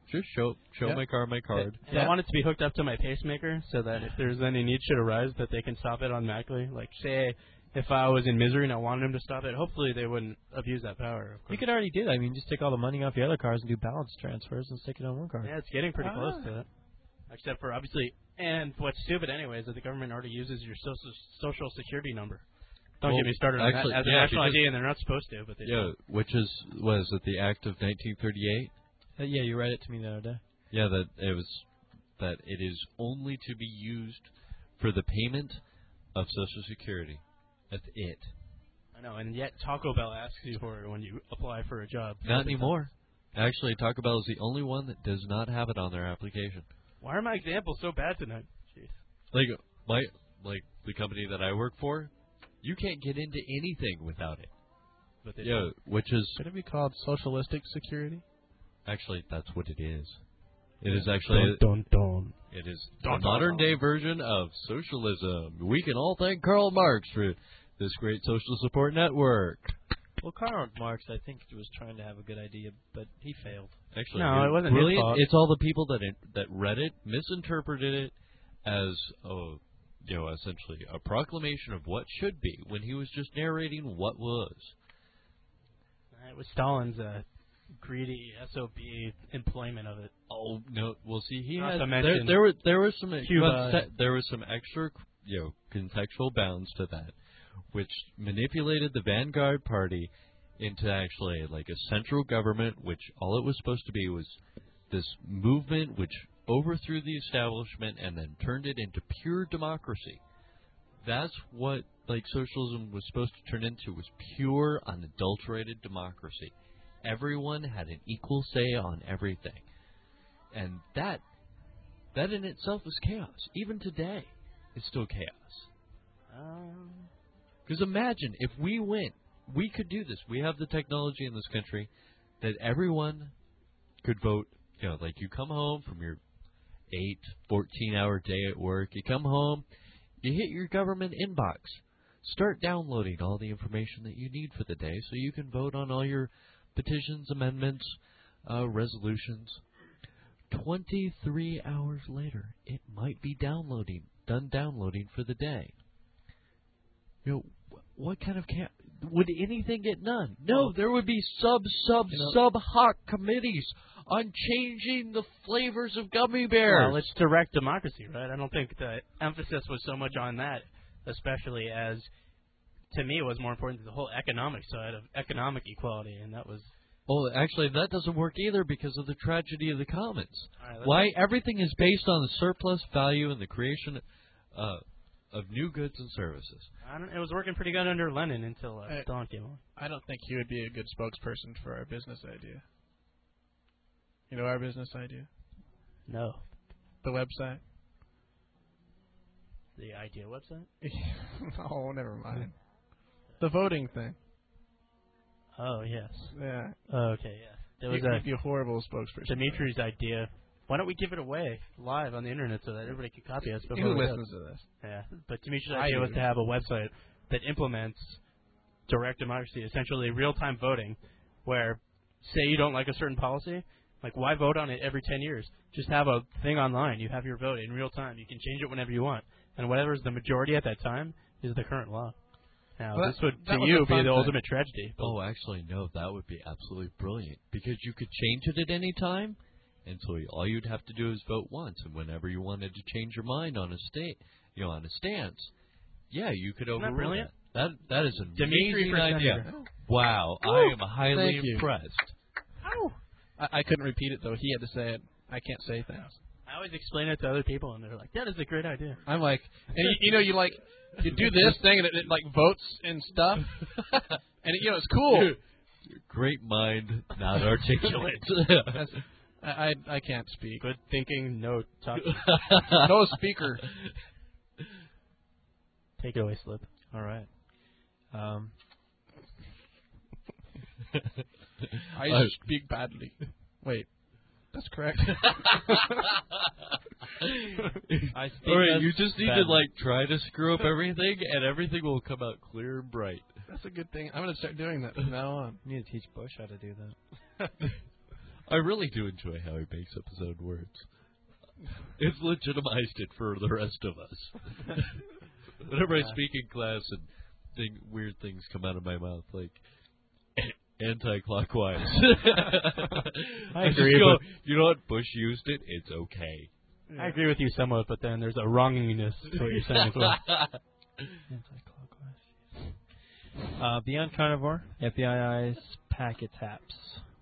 Just show my card. And I want it to be hooked up to my pacemaker so that if there's any need should arise, that they can stop it automatically. Like, say, if I was in misery and I wanted them to stop it, hopefully they wouldn't abuse that power. Of course. You could already do that. I mean, just take all the money off your other cars and do balance transfers and stick it on one car. Yeah, it's getting pretty close to it. Except for, obviously, and what's stupid anyway is that the government already uses your social security number. Don't get me started on that as a national ID, and they're not supposed to, but they do. Which was it the Act of 1938? Yeah, you read it to me the other day. Yeah, that it is only to be used for the payment of Social Security. That's it. I know, and yet Taco Bell asks you for it when you apply for a job. Not anymore. Actually, Taco Bell is the only one that does not have it on their application. Why are my examples so bad tonight? Jeez. Like the company that I work for, you can't get into anything without it. But which is Could it be called socialistic security? actually that's what it is. It is actually it is the modern day version of socialism. We can all thank Karl Marx for this great social support network. Well, Karl Marx, I think, was trying to have a good idea, but he failed. Actually, No, it wasn't his brilliant. fault. It's all the people that read it misinterpreted it as essentially a proclamation of what should be when he was just narrating what was. It was Stalin's greedy SOB employment of it. Oh no! Well, see, he Not had to mention there was some Cuba. there was some extra contextual bounds to that, which manipulated the vanguard party into actually like a central government, which all it was supposed to be was this movement which overthrew the establishment and then turned it into pure democracy. That's what socialism was supposed to turn into, was pure, unadulterated democracy. Everyone had an equal say on everything. And that in itself is chaos. Even today, it's still chaos. Because imagine if we could do this. We have the technology in this country that everyone could vote. You come home from your 14-hour day at work. You come home, you hit your government inbox. Start downloading all the information that you need for the day so you can vote on all your petitions, amendments, resolutions. 23 hours later, it might be done downloading for the day. What kind of would anything get done? No, there would be sub hoc committees on changing the flavors of gummy bears. Well, it's direct democracy, right? I don't think the emphasis was so much on that, especially as, to me, it was more important to the whole economic side of economic equality, and that was... Well, actually, that doesn't work either because of the tragedy of the commons. Right, Why everything is based on the surplus value and the creation of new goods and services. It was working pretty good under Lenin until Stalin came on. I don't think he would be a good spokesperson for our business idea. You know our business idea? No. The website? The Idea website? Oh, never mind. The voting thing. Oh, yes. Yeah. Oh, okay, yeah. There was He'd be a horrible spokesperson. Dimitri's idea. Why don't we give it away live on the internet so that everybody can copy us? Who listens to this? Yeah, but Dimitri's idea was to have a website that implements direct democracy, essentially real-time voting, where, say you don't like a certain policy, why vote on it every 10 years? Just have a thing online. You have your vote in real time. You can change it whenever you want. And whatever's the majority at that time is the current law. Now, this would, to you, be the ultimate tragedy. Oh, actually, no, that would be absolutely brilliant. Because you could change it at any time, and so all you'd have to do is vote once. And whenever you wanted to change your mind on a stance, yeah, you could overrule that brilliant? That is an Dimitri amazing idea. Percenter. Wow, I am highly Thank you. impressed. Ow. I couldn't repeat it, though. He had to say it. I can't say things. I always explain it to other people, and they're like, that is a great idea. I'm like, and you do this thing, and it votes and stuff. And, it's cool. Great mind, not articulate. I can't speak. Good thinking, no talk. No speaker. Take it away, Slip. All right. I speak badly. Wait, that's correct. I speak All right, as you just need badly. to try to screw up everything, and everything will come out clear and bright. That's a good thing. I'm going to start doing that from now on. You need to teach Bush how to do that. I really do enjoy how he makes up his own words. It's legitimized it for the rest of us. Whenever I speak in class and weird things come out of my mouth, like anti-clockwise. I just agree. go, you know what? Bush used it. It's okay. I agree with you somewhat, but then there's a wrongingness to what you're saying as well. Beyond Carnivore, FBI's packet taps.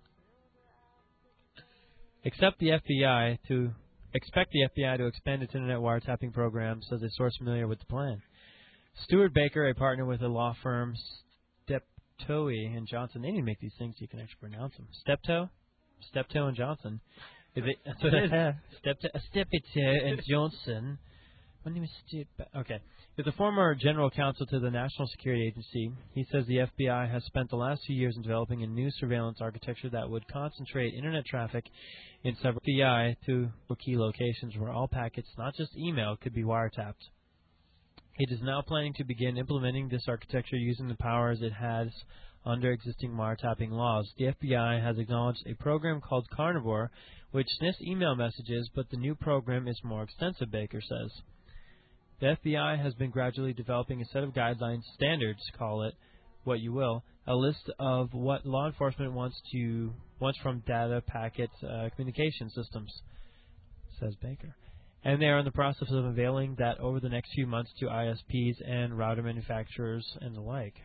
Expect the FBI to expand its internet wiretapping program, says a source familiar with the plan. Stuart Baker, a partner with the law firm Steptoe and Johnson. They need to make these things so you can actually pronounce them. Steptoe and Johnson. That's what it is. Steptoe and Johnson. My name is Okay. Is the former general counsel to the National Security Agency. He says the FBI has spent the last few years in developing a new surveillance architecture that would concentrate internet traffic in several FBI to key locations where all packets, not just email, could be wiretapped. It is now planning to begin implementing this architecture using the powers it has under existing wiretapping laws. The FBI has acknowledged a program called Carnivore, which sniffs email messages, but the new program is more extensive, Baker says. The FBI has been gradually developing a set of guidelines, standards, call it what you will, a list of what law enforcement wants from data packet communication systems, says Baker. And they are in the process of unveiling that over the next few months to ISPs and router manufacturers and the like.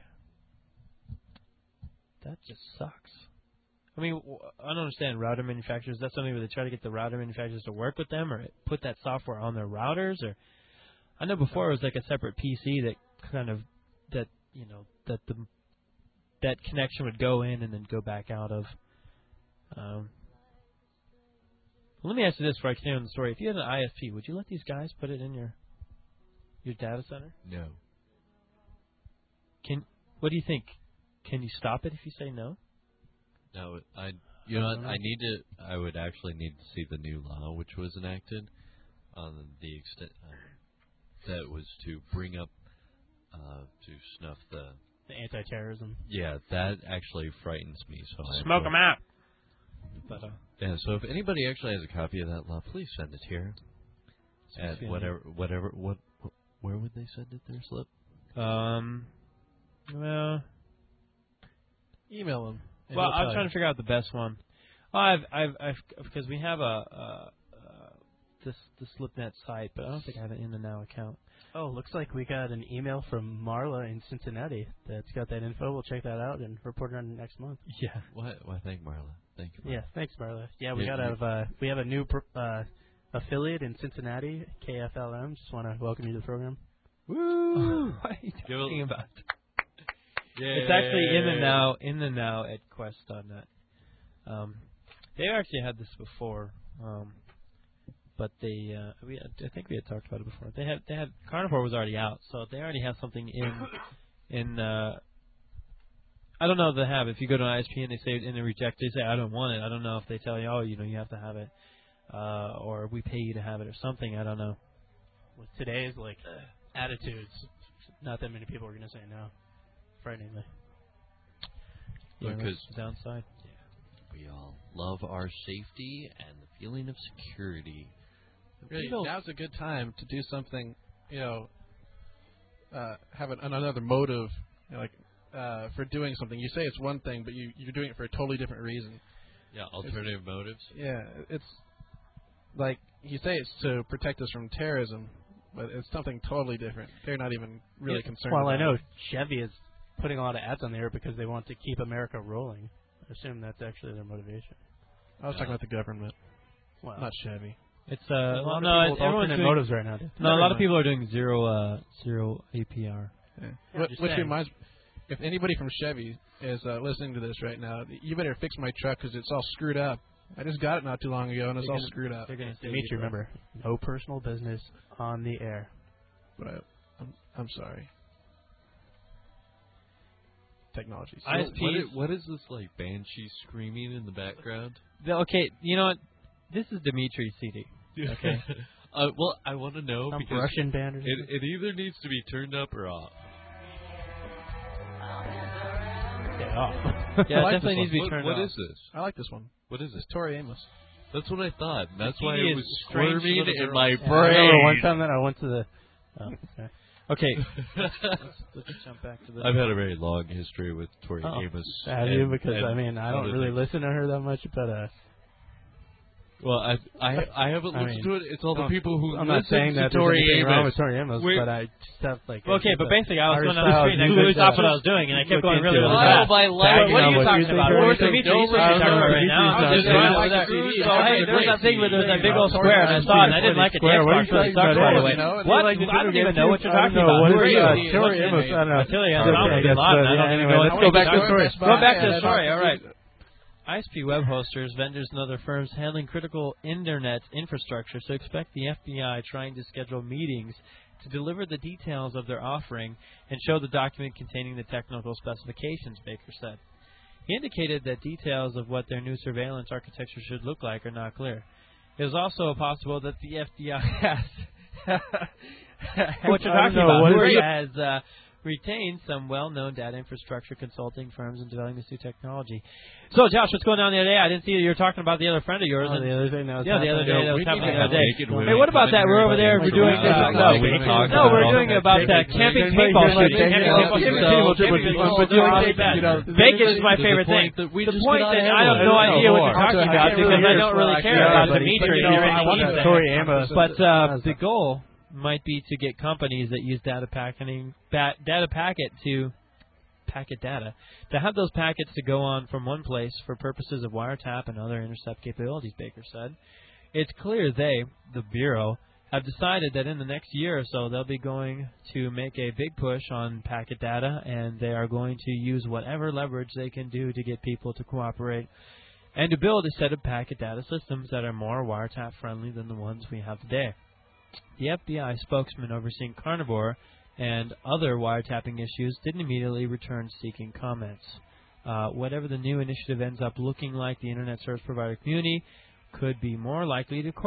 That just sucks. I mean, I don't understand router manufacturers. Is that something where they try to get the router manufacturers to work with them or put that software on their routers? Or I know before it was like a separate PC that kind of that connection would go in and then go back out of. Let me ask you this before I continue on the story. If you had an ISP, would you let these guys put it in your data center? No. What do you think? Can you stop it if you say no? No, I would actually need to see the new law which was enacted on the extent that was to bring up to snuff the anti-terrorism. Yeah, that actually frightens me. So smoke them out. But yeah, so if anybody actually has a copy of that law, please send it here. At where would they send it there, Slip? Well, email them. Well, I'm trying to figure out the best one. I've because we have the SlipNet site, but I don't think I have an In the Now account. Oh, looks like we got an email from Marla in Cincinnati that's got that info. We'll check that out and report on it next month. Yeah. Well, thank Marla. Thank you. Marla. Yeah, thanks, Marla. Yeah, we we have a new affiliate in Cincinnati, KFLM. Just want to welcome you to the program. Woo! What are you talking about? Yay. It's actually in the now at Quest.net. They actually had this before, but I think we had talked about it before. They had Carnivore was already out, so they already have something in. I don't know if they have. If you go to an ISP and they say and they reject, they say I don't want it. I don't know if they tell you, oh, you have to have it, or we pay you to have it or something. I don't know. With today's attitudes, not that many people are going to say no. Frighteningly. Yeah, because that's the downside. Yeah, we all love our safety and the feeling of security. Really, now's a good time to do something. Have another motive, for doing something. You say it's one thing, but you're doing it for a totally different reason. Yeah, alternative motives. Yeah, it's like you say it's to protect us from terrorism, but it's something totally different. They're not even really concerned. Well, I know it. Chevy is putting a lot of ads on there because they want to keep America rolling. I assume that's actually their motivation. I was talking about the government, not Chevy. It's everyone's doing motives right now. No, a lot of people are doing zero APR. Yeah. Which reminds me, if anybody from Chevy is listening to this right now, you better fix my truck because it's all screwed up. I just got it not too long ago and it's all screwed up. Dimitri, remember, no personal business on the air. But I'm sorry. Technology. So what is this banshee screaming in the background? Okay, you know what? This is Dimitri's CD. Okay. Well, I want to know Some because Russian band or it either needs to be turned up or off. day off. Yeah, I it like definitely this needs to be What, turned what off. is this? I like this one. What is It's it? Tori Amos. That's what I thought. That's why CD it is was Strange squirming Little in Girl. my Yeah, I remember brain. one time that I went to the. Oh, okay. Okay. let's jump back to this. I've had a very long history with Tori Oh, Amos. have you? Because I mean, I don't other really things. listen to her that much, but Well, I haven't I listened mean, to it. It's all the people who I'm not listen saying to that there's Tori anything wrong Amos. with Tori Amos, We're- but I just have like. Okay, but basically, I was going Irish on the style screen and I music completely stopped that- what I was doing, and I kept Look going really, into really it. fast. my life. What are you what talking you about? think Where's of Dimitri? it? You should be I don't talking know about what right now. Dimitri's I'm just not going saying. over there. Cruise Oh, hey, there's that thing with that big old square, and I saw it, and I didn't like it. The Square, what are Xbox you really talking sucks, by about? the way. You know, What? like I don't even know what you're I don't talking know. about. What Who are is you? Tori Amos? I don't know. Matilda, Okay, I'm I Bin guess, Laden. I but don't even anyway, know let's what go back you're to talking the story. about. Go back to the Yeah, story. that's- All right. ISP web hosters, vendors, and other firms handling critical internet infrastructure, so expect the FBI trying to schedule meetings to deliver the details of their offering and show the document containing the technical specifications, Baker said. He indicated that details of what their new surveillance architecture should look like are not clear. It is also possible that the FBI has what you're talking about. What is it? Has retained some well-known data infrastructure consulting firms in developing this new technology. So, Josh, what's going on the other day? I didn't see you were talking about the other friend of yours. Oh, the other day now. The other day that was happening the other day. Naked women Hey, what about that? We're over there. We're doing we're doing about camping paintball shooting. Vegas is my favorite thing. The point that I have no idea what you're talking about because I don't really care about Dimitri or anything. Tori Amos. But the goal might be to get companies that use data packet to packet data to have those packets to go on from one place for purposes of wiretap and other intercept capabilities, Baker said. It's clear they, the Bureau, have decided that in the next year or so they'll be going to make a big push on packet data, and they are going to use whatever leverage they can do to get people to cooperate and to build a set of packet data systems that are more wiretap friendly than the ones we have today. The FBI spokesman overseeing Carnivore and other wiretapping issues didn't immediately return seeking comments. Whatever the new initiative ends up looking like, the Internet Service Provider community could be more likely to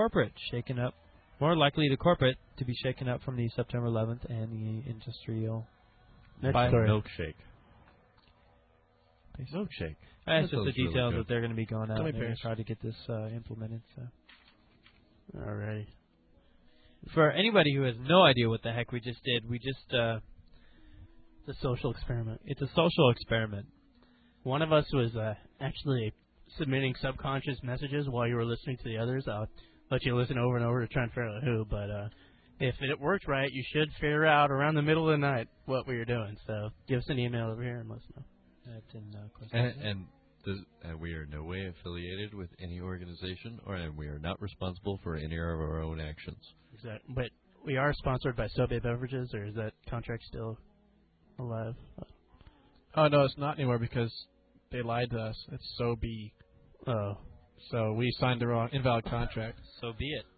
be shaken up from the September 11th and the industrial Next Buy a story. milkshake. Milkshake. That's just sounds the details really that good. they're going to be going out Gummy and they're going bears. to try to get this implemented. So. Alrighty. For anybody who has no idea what the heck we just did, It's a social experiment. it's a social experiment. One of us was actually submitting subconscious messages while you were listening to the others. I'll let you listen over and over to try and figure out who, but if it worked right, you should figure out around the middle of the night what we were doing. So give us an email over here and let us know. That didn't, And we are no way affiliated with any organization, and we are not responsible for any of our own actions. Exactly. But we are sponsored by Sobe Beverages, or is that contract still alive? Oh, no, it's not anymore because they lied to us. It's SoB. Oh. So we signed the wrong invalid contract. So be it.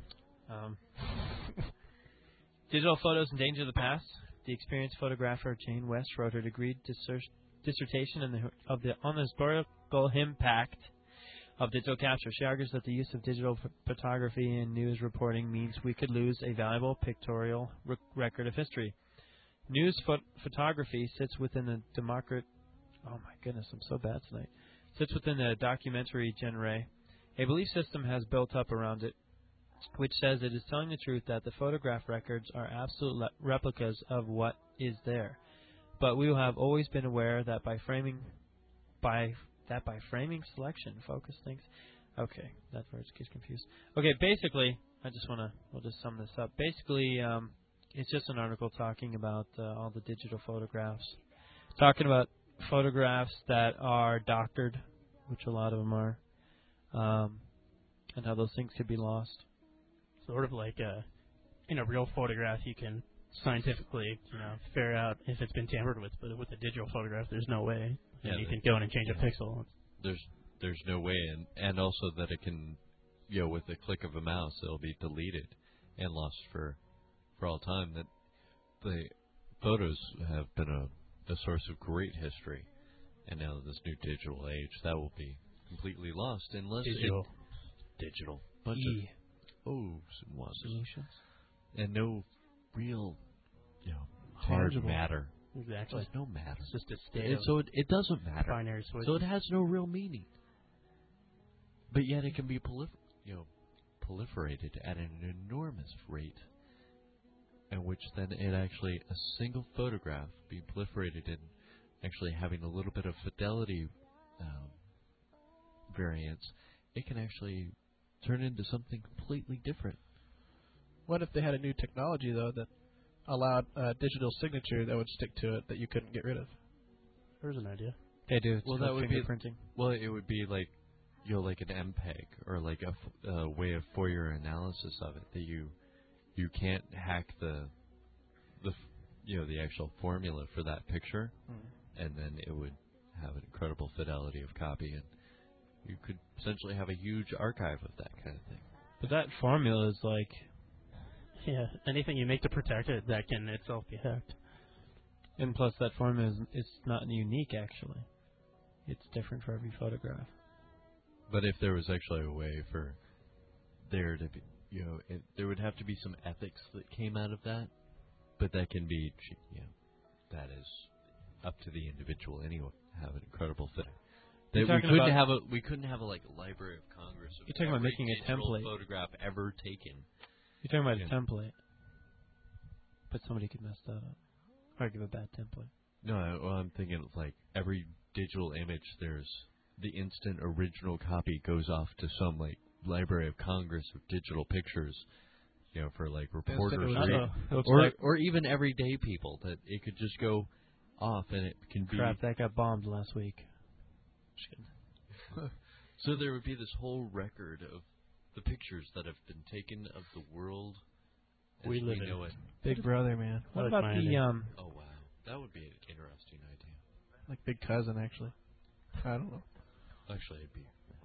Digital photos in danger of the past. The experienced photographer Jane West wrote her degree dissertation on the historical impact of digital capture. She argues that the use of digital photography in news reporting means we could lose a valuable pictorial record of history. News photography sits within the Oh my goodness, I'm so bad tonight. Sits within the documentary genre. A belief system has built up around it, which says it is telling the truth that the photograph records are absolute replicas of what is there. But we have always been aware that by framing selection, focus things. Okay, that word gets confused. Okay, basically, we'll just sum this up. Basically, it's just an article talking about all the digital photographs. Talking about photographs that are doctored, which a lot of them are, and how those things could be lost. Sort of like in a real photograph, you can scientifically, figure out if it's been tampered with. But with a digital photograph, there's no way. Yeah, And you can go in and change a pixel. There's no way, and also that it can, with the click of a mouse, it'll be deleted and lost for all time. That the photos have been a source of great history, and now this new digital age, that will be completely lost unless digital bunch of O's and ones Solutions. and no real hard Tangible. matter Exactly. There's no matter. It's just a state of So it doesn't matter. binary switch. So it has no real meaning. But yet it can be proliferated at an enormous rate, in which then it actually, a single photograph being proliferated and actually having a little bit of fidelity variance, it can actually turn into something completely different. What if they had a new technology, though, that allowed a digital signature that would stick to it that you couldn't get rid of? There's an idea. They do. Well, that would be fingerprinting. Well, it would be like, like an MPEG or like a way of Fourier analysis of it that you can't hack the actual formula for that picture, and then it would have an incredible fidelity of copy, and you could essentially have a huge archive of that kind of thing. But that formula is like, Yeah, anything you make to protect it, that can itself be hacked. and plus that formula is not unique actually. It's different for every photograph. But if there was actually a way for there to be, there would have to be some ethics that came out of that, but that can be, that is up to the individual anyway. Have an incredible thing. That we couldn't have a like Library of Congress. Of You're talking about every making a digital template. photograph ever taken. You're talking about Yeah. a template, but somebody could mess that up or give a bad template. No, I'm thinking of like every digital image. There's the instant original copy goes off to some like Library of Congress of digital pictures, for like reporters or even everyday people, that it could just go off and it can be. Crap, that got bombed last week. Just kidding. So there would be this whole record of the pictures that have been taken of the world as We live in know it. Big Brother, man. What Like about my the idea. Oh wow, that would be an interesting idea. Like Big Cousin, actually. I don't know. Actually, it'd be.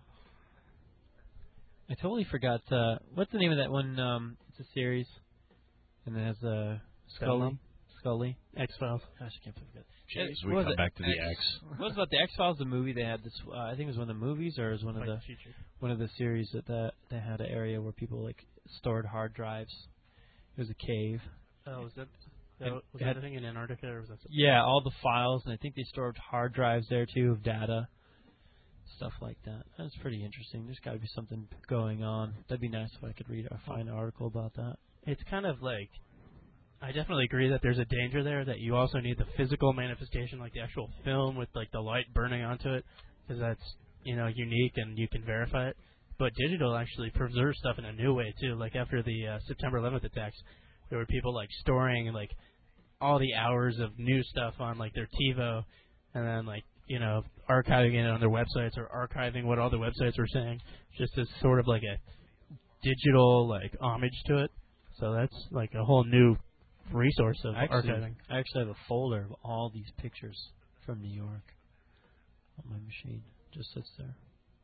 I totally forgot. What's the name of that one? It's a series, and it has Scully? Scully. X-Files. Gosh, I can't forget. Jeez, What we was come it? back to the X. What was about the X-Files? The movie they had this. I think it was one of the movies, or it was one of the series that they had an area where people like stored hard drives. It was a cave. Oh, was that And was it that had- a thing in Antarctica, or was that something? Yeah, all the files, and I think they stored hard drives there too of data, stuff like that. That's pretty interesting. There's got to be something going on. That'd be nice if I could find an article about that. It's kind of like, I definitely agree that there's a danger there, that you also need the physical manifestation, like the actual film with like the light burning onto it, because that's unique and you can verify it. But digital actually preserves stuff in a new way too. Like after the September 11th attacks, there were people like storing like all the hours of new stuff on like their TiVo, and then like archiving it on their websites, or archiving what all the websites were saying, just as sort of like a digital like homage to it. So that's like a whole new resource of archiving. I actually have a folder of all these pictures from New York on my machine. Just sits there.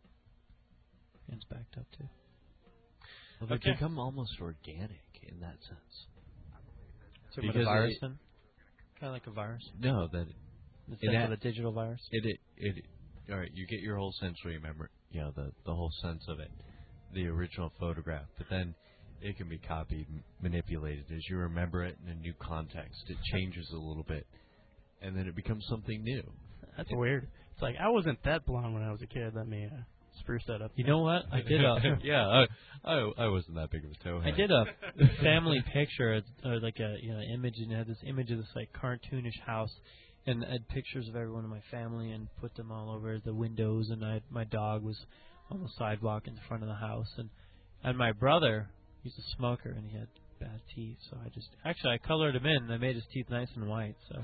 And it's backed up too. Well, they Okay. become almost organic in that sense. So with a Because virus it- then? Kind of like a virus. No, that Instead of a digital virus. all right. You get your whole sensory memory, the whole sense of it, the original photograph, but then it can be copied, manipulated as you remember it in a new context. It changes a little bit, and then it becomes something new. That's weird. It's like, I wasn't that blonde when I was a kid. Let me spruce that up. You know what? I did a Yeah, I wasn't that big of a towhead. I did a family picture, or like a image, and it had this image of this like cartoonish house, and I had pictures of everyone in my family, and put them all over the windows, and my dog was on the sidewalk in the front of the house, and my brother, he's a smoker, and he had bad teeth, so I colored him in, and I made his teeth nice and white, so.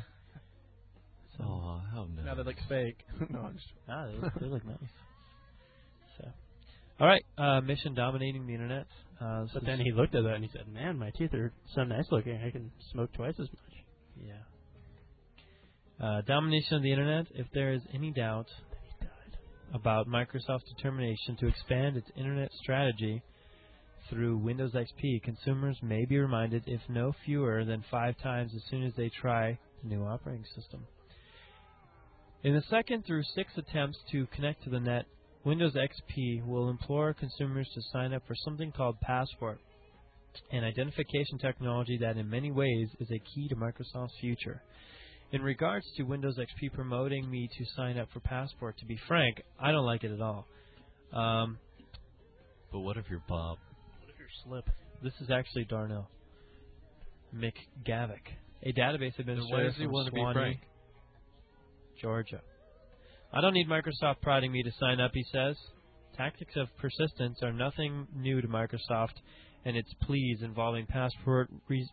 Oh, how nice. Now they look fake. No, I'm just... They look nice. So, all right, mission dominating the internet. But then he looked at that and he said, "Man, my teeth are so nice looking. I can smoke twice as much." Yeah. Domination of the internet. If there is any doubt about Microsoft's determination to expand its internet strategy through Windows XP, consumers may be reminded, if no fewer than 5 times as soon as they try the new operating system. In the 2nd through 6th attempts to connect to the net, Windows XP will implore consumers to sign up for something called Passport, an identification technology that in many ways is a key to Microsoft's future. In regards to Windows XP promoting me to sign up for Passport, to be frank, I don't like it at all. But what if you're Bob? What if you're Slip? This is actually Darnell McGavick, a database Then why administrator does he from want to be Swanee, Frank? Georgia. I don't need Microsoft prodding me to sign up, he says. Tactics of persistence are nothing new to Microsoft, and its pleas involving Passport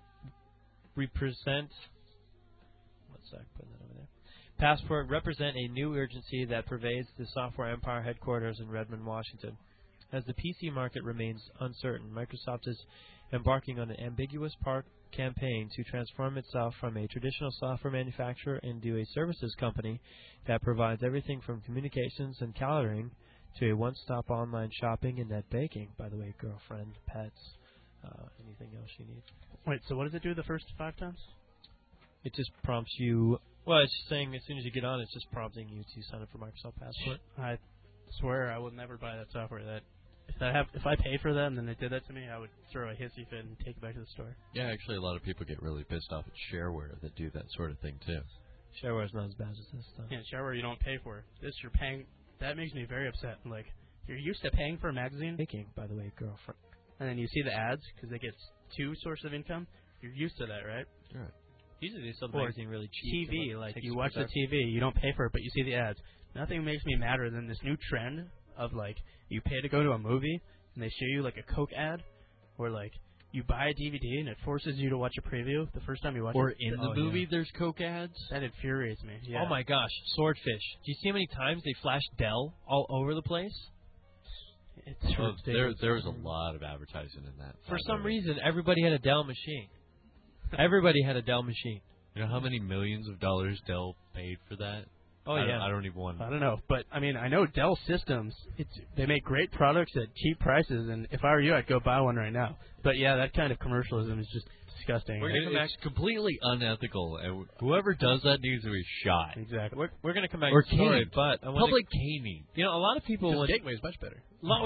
represent. One sec, putting that over there. Passport represent a new urgency that pervades the software empire headquarters in Redmond, Washington. As the PC market remains uncertain, Microsoft is embarking on an ambiguous campaign to transform itself from a traditional software manufacturer into a services company that provides everything from communications and calendaring to a one-stop online shopping and net baking. By the way, girlfriend, pets, anything else you need. Wait, so what does it do the first 5 times? It just prompts you. Well, it's just saying as soon as you get on, it's just prompting you to sign up for Microsoft Passport. I swear I will never buy that software. That if I paid for them and they did that to me, I would throw a hissy fit and take it back to the store. Yeah, actually, a lot of people get really pissed off at shareware that do that sort of thing too. Shareware's not as bad as this stuff. Yeah, shareware you don't pay for. This you're paying. That makes me very upset. Like, you're used to paying for a magazine, Baking, by the way, girlfriend. and then you see the ads because they get 2 sources of income. You're used to that, right? Right. Usually they sell the Or magazine really cheap. TV, like takes you watch the forever. TV, you don't pay for it, but you see the ads. Nothing makes me madder than this new trend of like you pay to go to a movie and they show you like a Coke ad, or like you buy a DVD and it forces you to watch a preview the first time you watch Or it. in the Oh, movie, yeah. there's Coke ads. That infuriates me. Yeah. Oh my gosh, Swordfish. Do you see how many times they flash Dell all over the place? It's Oh, ridiculous. there was a lot of advertising in that. For some reason, everybody had a Dell machine. Everybody had a Dell machine. You know how many millions of dollars Dell paid for that? Oh, I don't even want. I don't know, but I mean, I know Dell Systems. They make great products at cheap prices, and if I were you, I'd go buy one right now. But yeah, that kind of commercialism is just disgusting. We're gonna come It's completely unethical, and whoever does that needs to be shot. Exactly. We're going to come back Or to the story, caned. but I want Public caning. You know, a lot of people Because would. Gateway is much better. A lot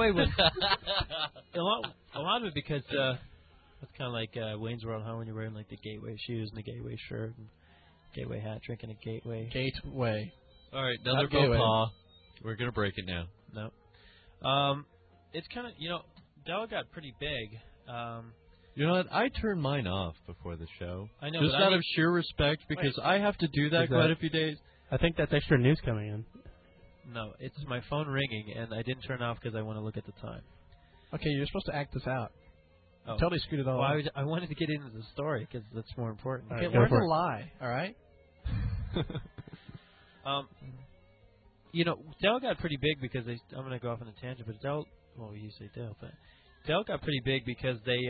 of it because it's kind of like Wayne's World, how when you're wearing like the Gateway shoes and the Gateway shirt and Gateway hat, drinking a Gateway. Gateway. All right, another Not Gateway. faux pas. We're gonna break it now. No. It's kind of, Dell got pretty big. You know what? I turned mine off before the show. I know, Just but out of sheer respect, because I have to do that Is quite that- a few days. I think that's extra news coming in. No, it's my phone ringing, and I didn't turn it off because I want to look at the time. Okay, you're supposed to act this out. Oh. Totally screwed it all Well, up. I wanted to get into the story because that's more important. All Okay, right, go learn for to it. lie, all right? Dell got pretty big because I'm going to go off on a tangent, but Dell, well, we usually do, but Dell got pretty big because they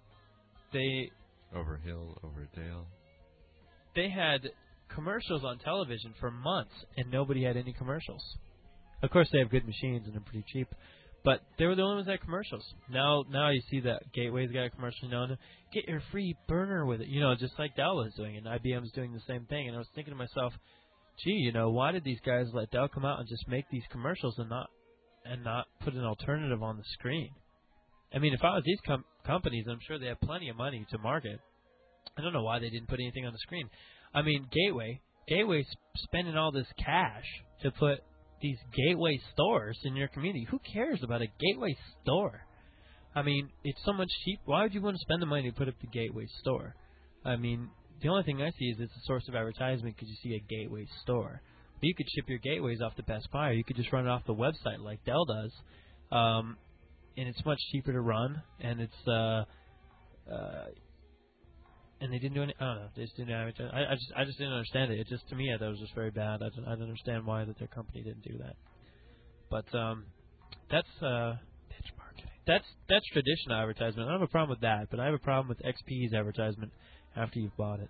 Over hill, over dale. they had commercials on television for months, and nobody had any commercials. Of course, they have good machines and they're pretty cheap, but they were the only ones that had commercials. Now you see that Gateway's got a commercial now. Get your free burner with it, just like Dell was doing, and IBM's doing the same thing. And I was thinking to myself, gee, why did these guys let Dell come out and just make these commercials and not put an alternative on the screen? I mean, if I was these companies, I'm sure they have plenty of money to market. I don't know why they didn't put anything on the screen. I mean, Gateway's spending all this cash to put these Gateway stores in your community. Who cares about a Gateway store? I mean, it's so much cheap. Why would you want to spend the money to put up the Gateway store? I mean, the only thing I see is it's a source of advertisement because you see a Gateway store. But you could ship your Gateways off to Best Buy, or you could just run it off the website like Dell does. And it's much cheaper to run, and it's and they didn't do any. I don't know. They just didn't have it. I just didn't understand it. It just, to me, I thought it was just very bad. I don't understand why that their company didn't do that. But that's pitch marketing. That's traditional advertisement. I don't have a problem with that, but I have a problem with XP's advertisement after you've bought it.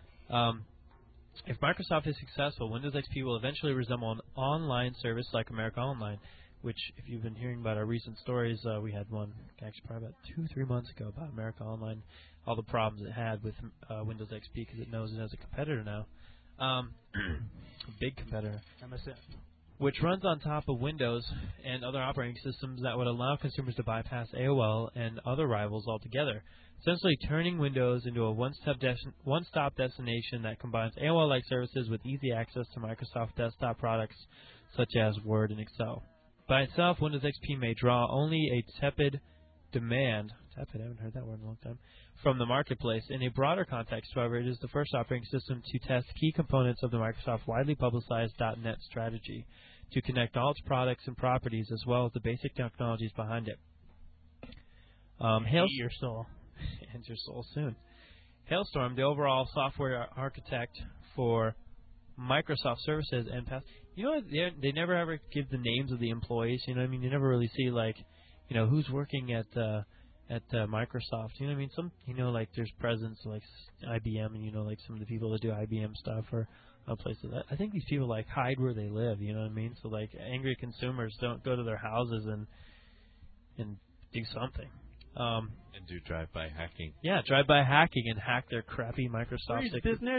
If Microsoft is successful, Windows XP will eventually resemble an online service like America Online, which, if you've been hearing about our recent stories, we had one actually probably about 2-3 months ago about America Online, all the problems it had with Windows XP because it knows it has a competitor now, a big competitor. MSN. which runs on top of Windows and other operating systems that would allow consumers to bypass AOL and other rivals altogether, essentially turning Windows into a one-stop destination that combines AOL-like services with easy access to Microsoft desktop products such as Word and Excel. By itself, Windows XP may draw only a tepid demand, I haven't heard that word in a long time, from the marketplace. In a broader context, however, it is the first operating system to test key components of the Microsoft widely publicized .NET strategy to connect all its products and properties as well as the basic technologies behind it. Eat your soul. And your soul soon. Hailstorm, the overall software architect for Microsoft services and past. You know what? They never ever give the names of the employees. You know what I mean? You never really see like, you know, who's working at Microsoft. You know what I mean? Some, you know, like there's presidents like IBM, and you know, like some of the people that do IBM stuff or places. I think these people like hide where they live. You know what I mean? So like angry consumers don't go to their houses and do something. And do drive-by hacking. Yeah, drive-by hacking and hack their crappy Microsoft. Business.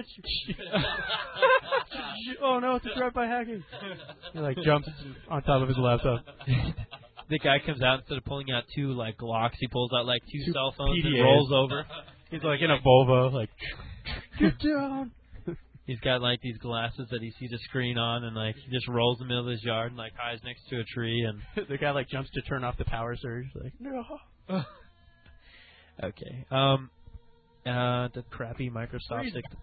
Oh no, it's a drive-by hacking. He like jumps on top of his laptop. The guy comes out, instead of pulling out two like Glocks, he pulls out like two cell phones PDAs. and rolls over. He's like in a Volvo, like get down. He's got like these glasses that he sees a screen on, and like he just rolls in the middle of his yard and like hides next to a tree. And the guy like jumps to turn off the power surge. Like no. Okay. The crappy Microsoft.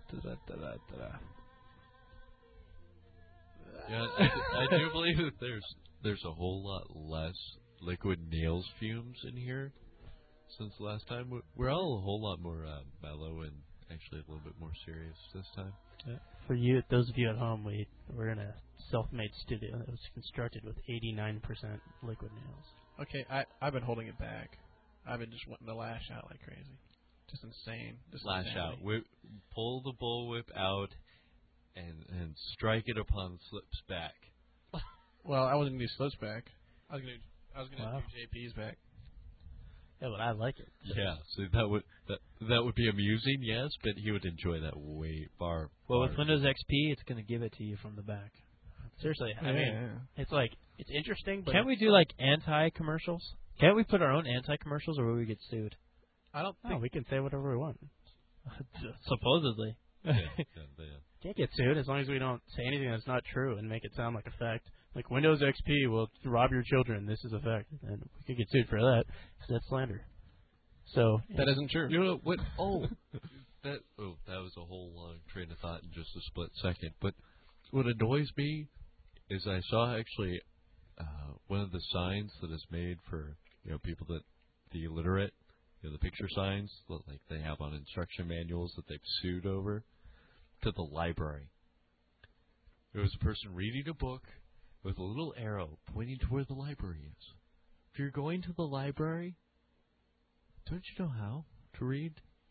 Yeah, I do believe that there's a whole lot less liquid nails fumes in here since last time. We're all a whole lot more mellow and actually a little bit more serious this time. Yeah. For you, those of you at home, we're in a self-made studio that was constructed with 89% liquid nails. Okay, I've been holding it back. I've been just wanting to lash out like crazy. Just insane. Just lash insanity. out. Pull the bullwhip out and strike it upon Slip's back. Well, I wasn't going to do Slip's back. I was going to Wow. do JP's back. Yeah, but I like it. Yeah, so that would be amusing, yes, but he would enjoy that way far. Well, far with Windows XP, it's going to give it to you from the back. Seriously, I mean, it's like it's interesting. But Can't we do like anti-commercials? Can't we put our own anti-commercials, or will we get sued? I don't no, think. we can say whatever we want. Supposedly. Yeah. Can't get sued as long as we don't say anything that's not true and make it sound like a fact. Like Windows XP will rob your children. This is a fact, and we could get sued for that. So that's slander. So That isn't true. You know what? That was a whole long train of thought in just a split second. But what annoys me is I saw actually one of the signs that is made for people that the illiterate, the picture signs that like they have on instruction manuals that they've sued over to the library. There was a person reading a book with a little arrow pointing to where the library is. If you're going to the library, don't you know how to read?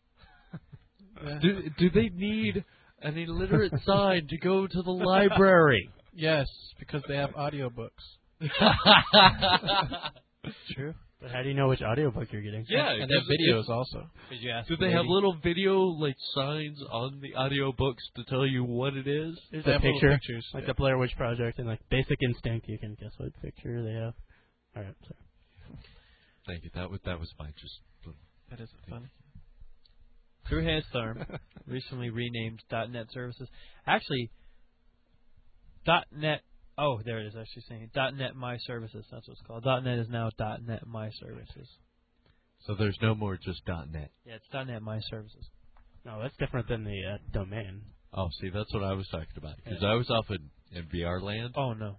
Do they need an illiterate sign to go to the library? Yes, because they have audiobooks. true. But how do you know which audiobook you're getting? Yeah, and they have videos also. Did you ask do they have little video like signs on the audiobooks to tell you what it is? There's They a have little picture, pictures, like yeah. the Blair Witch Project and like Basic Instinct. You can guess what picture they have. All right, sorry. Thank you. That was my just. That isn't funny. Through Hailstorm, recently renamed .NET Services. Actually, .NET. Oh, there it is. Actually saying .NET My Services. That's what it's called. .NET is now .NET My Services. So there's no more just .NET. Yeah, it's .NET My Services. No, that's different than the domain. Oh, see, that's what I was talking about. Because I was off in VR land. Oh no.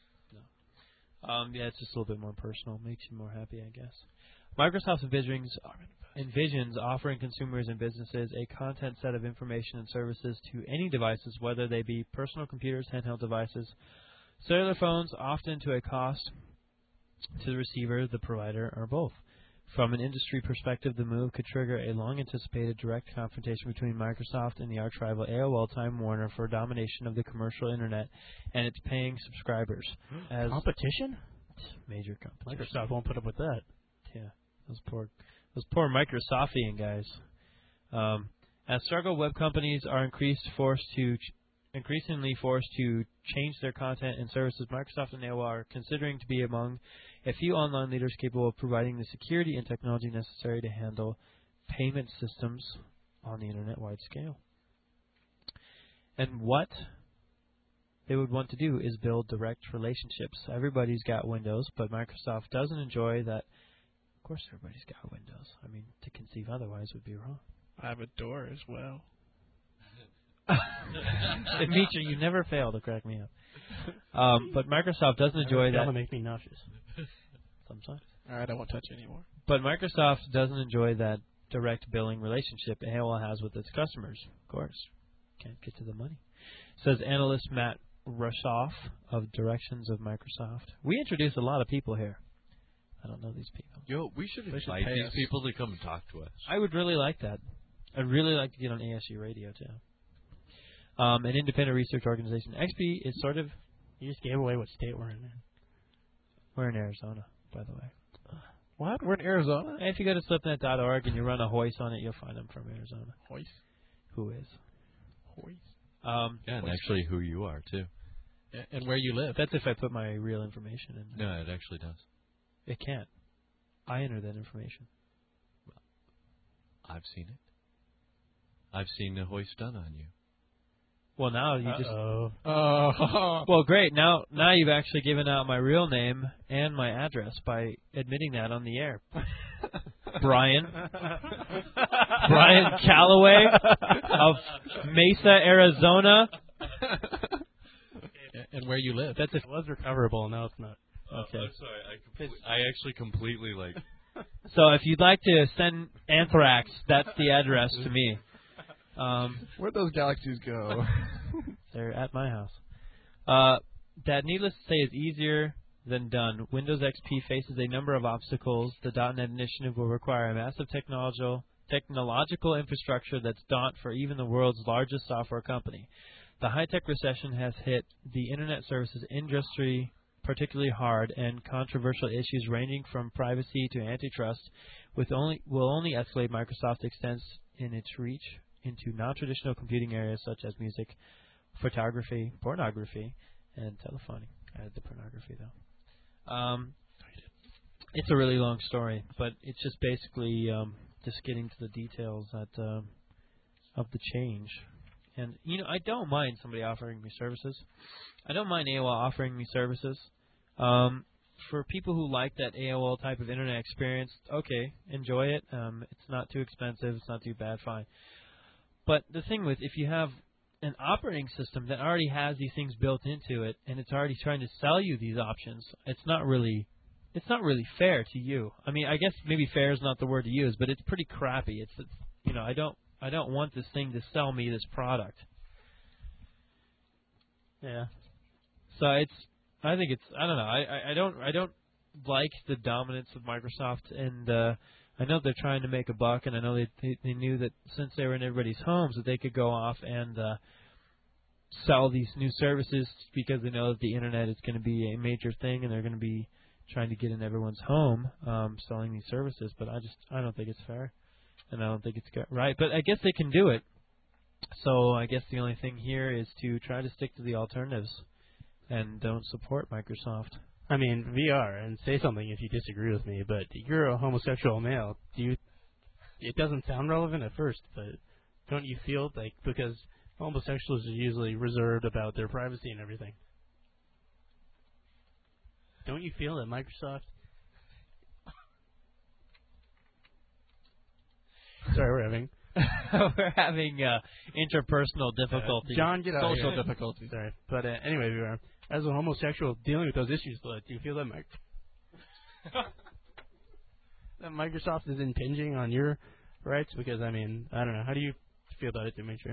Yeah, it's just a little bit more personal. Makes you more happy, I guess. Microsoft envisions offering consumers and businesses a content set of information and services to any devices, whether they be personal computers, handheld devices, cellular phones, often to a cost to the receiver, the provider, or both. From an industry perspective, the move could trigger a long-anticipated direct confrontation between Microsoft and the arch-rival AOL Time Warner for domination of the commercial internet and its paying subscribers. As Competition? major competition. Microsoft won't put up with that. Yeah, those poor Microsoftian guys. As struggle web companies are increased forced to increasingly forced to change their content and services, Microsoft and AOL are considering to be among a few online leaders capable of providing the security and technology necessary to handle payment systems on the internet-wide scale. And what they would want to do is build direct relationships. Everybody's got Windows, but Microsoft doesn't enjoy that. Of course, everybody's got Windows. I mean, to conceive otherwise would be wrong. I have a door as well. Dimitri, you never fail to crack me up. But Microsoft doesn't enjoy that. That'll make me nauseous. Sometimes. All right, I won't touch it anymore. But Microsoft doesn't enjoy that direct billing relationship AOL has with its customers. Of course. Can't get to the money. Says analyst Matt Russoff of Directions of Microsoft. We introduce a lot of people here. I don't know these people. Yo, we should They should invite pay these us. people to come and talk to us. I would really like that. I'd really like to get on ASU radio, too. An independent research organization. XP is sort of... You just gave away what state we're in, man. We're in Arizona, by the way. What? We're in Arizona? And if you go to slipnet.org and you run a hoist on it, you'll find them from Arizona. Hoist. Who is? Hoist. Yeah, and actually who you are, too. And where you live. That's if I put my real information in. No, it actually does. It can't. I enter that information. I've seen it. I've seen the hoist done on you. Well, now you just... Oh. Well, great. Now you've actually given out my real name and my address by admitting that on the air. Brian Calloway of Mesa, Arizona. And where you live. That's if it was recoverable. Now it's not. Okay. I'm sorry. I actually completely, like... So if you'd like to send anthrax, that's the address to me. Where'd those galaxies go? They're at my house. That, needless to say, is easier than done. Windows XP faces a number of obstacles. The .NET initiative will require a massive technological infrastructure that's daunting for even the world's largest software company. The high-tech recession has hit the Internet services industry particularly hard, and controversial issues ranging from privacy to antitrust will only escalate. Microsoft extends in its reach into non-traditional computing areas such as music, photography, pornography, and telephony. I added the pornography, though. It's a really long story, but it's just basically just getting to the details of the change. And, I don't mind somebody offering me services. I don't mind AOL offering me services. For people who like that AOL type of Internet experience, okay, enjoy it. It's not too expensive. It's not too bad, fine. But the thing with, if you have an operating system that already has these things built into it, and it's already trying to sell you these options, it's not really fair to you. I mean, I guess maybe fair is not the word to use, but it's pretty crappy. It's I don't want this thing to sell me this product. Yeah. So I don't know. I don't like the dominance of Microsoft, and I know they're trying to make a buck, and I know they knew that since they were in everybody's homes that they could go off and sell these new services because they know that the internet is going to be a major thing, and they're going to be trying to get in everyone's home selling these services. But I don't think it's fair, and I don't think it's right. But I guess they can do it. So I guess the only thing here is to try to stick to the alternatives and don't support Microsoft. I mean, VR, and say something if you disagree with me, but you're a homosexual male. It doesn't sound relevant at first, but don't you feel like, because homosexuals are usually reserved about their privacy and everything, don't you feel that Microsoft... Sorry, we're having Interpersonal difficulties. John, get out of Social here. difficulties. Sorry. But anyway, VR, as a homosexual dealing with those issues, do you feel that that Microsoft is impinging on your rights? Because, I mean, I don't know. How do you feel about it, Dimitri?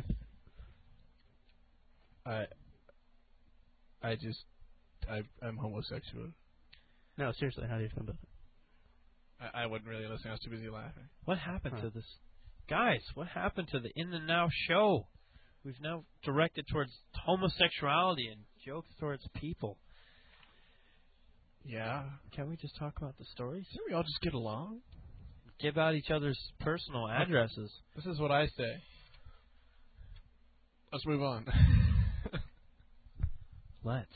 I'm homosexual. No, seriously, how do you feel about it? I wouldn't really listen. I was too busy laughing. What happened to this? Guys, what happened to the In the Now show? We've now directed towards homosexuality and jokes towards people. Yeah. Can't we just talk about the stories? Can't we all just get along? Give out each other's personal addresses. This is what I say. Let's move on. Let's.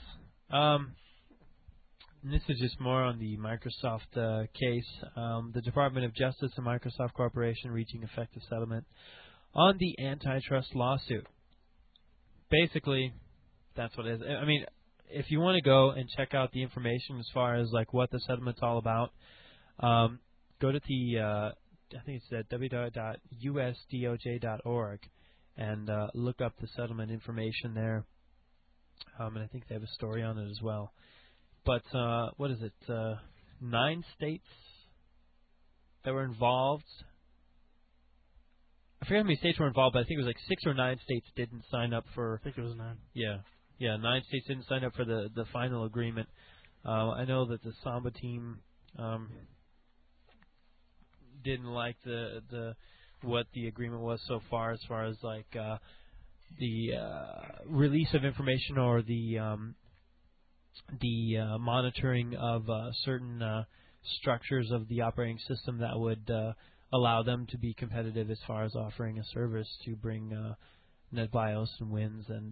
This is just more on the Microsoft case. The Department of Justice and Microsoft Corporation reaching effective settlement on the antitrust lawsuit. Basically, that's what it is. I mean, if you want to go and check out the information as far as like what the settlement's all about, go to the I think it's at www.usdoj.org and look up the settlement information there. And I think they have a story on it as well. But what is it? 9 states that were involved. I forget how many states were involved, but I think it was like 6 or 9 states didn't sign up for. I think it was 9. Yeah, 9 states didn't sign up for the final agreement. I know that the Samba team didn't like the what the agreement was so far, as like the release of information or the monitoring of certain structures of the operating system that would allow them to be competitive as far as offering a service to bring NetBIOS and WINS and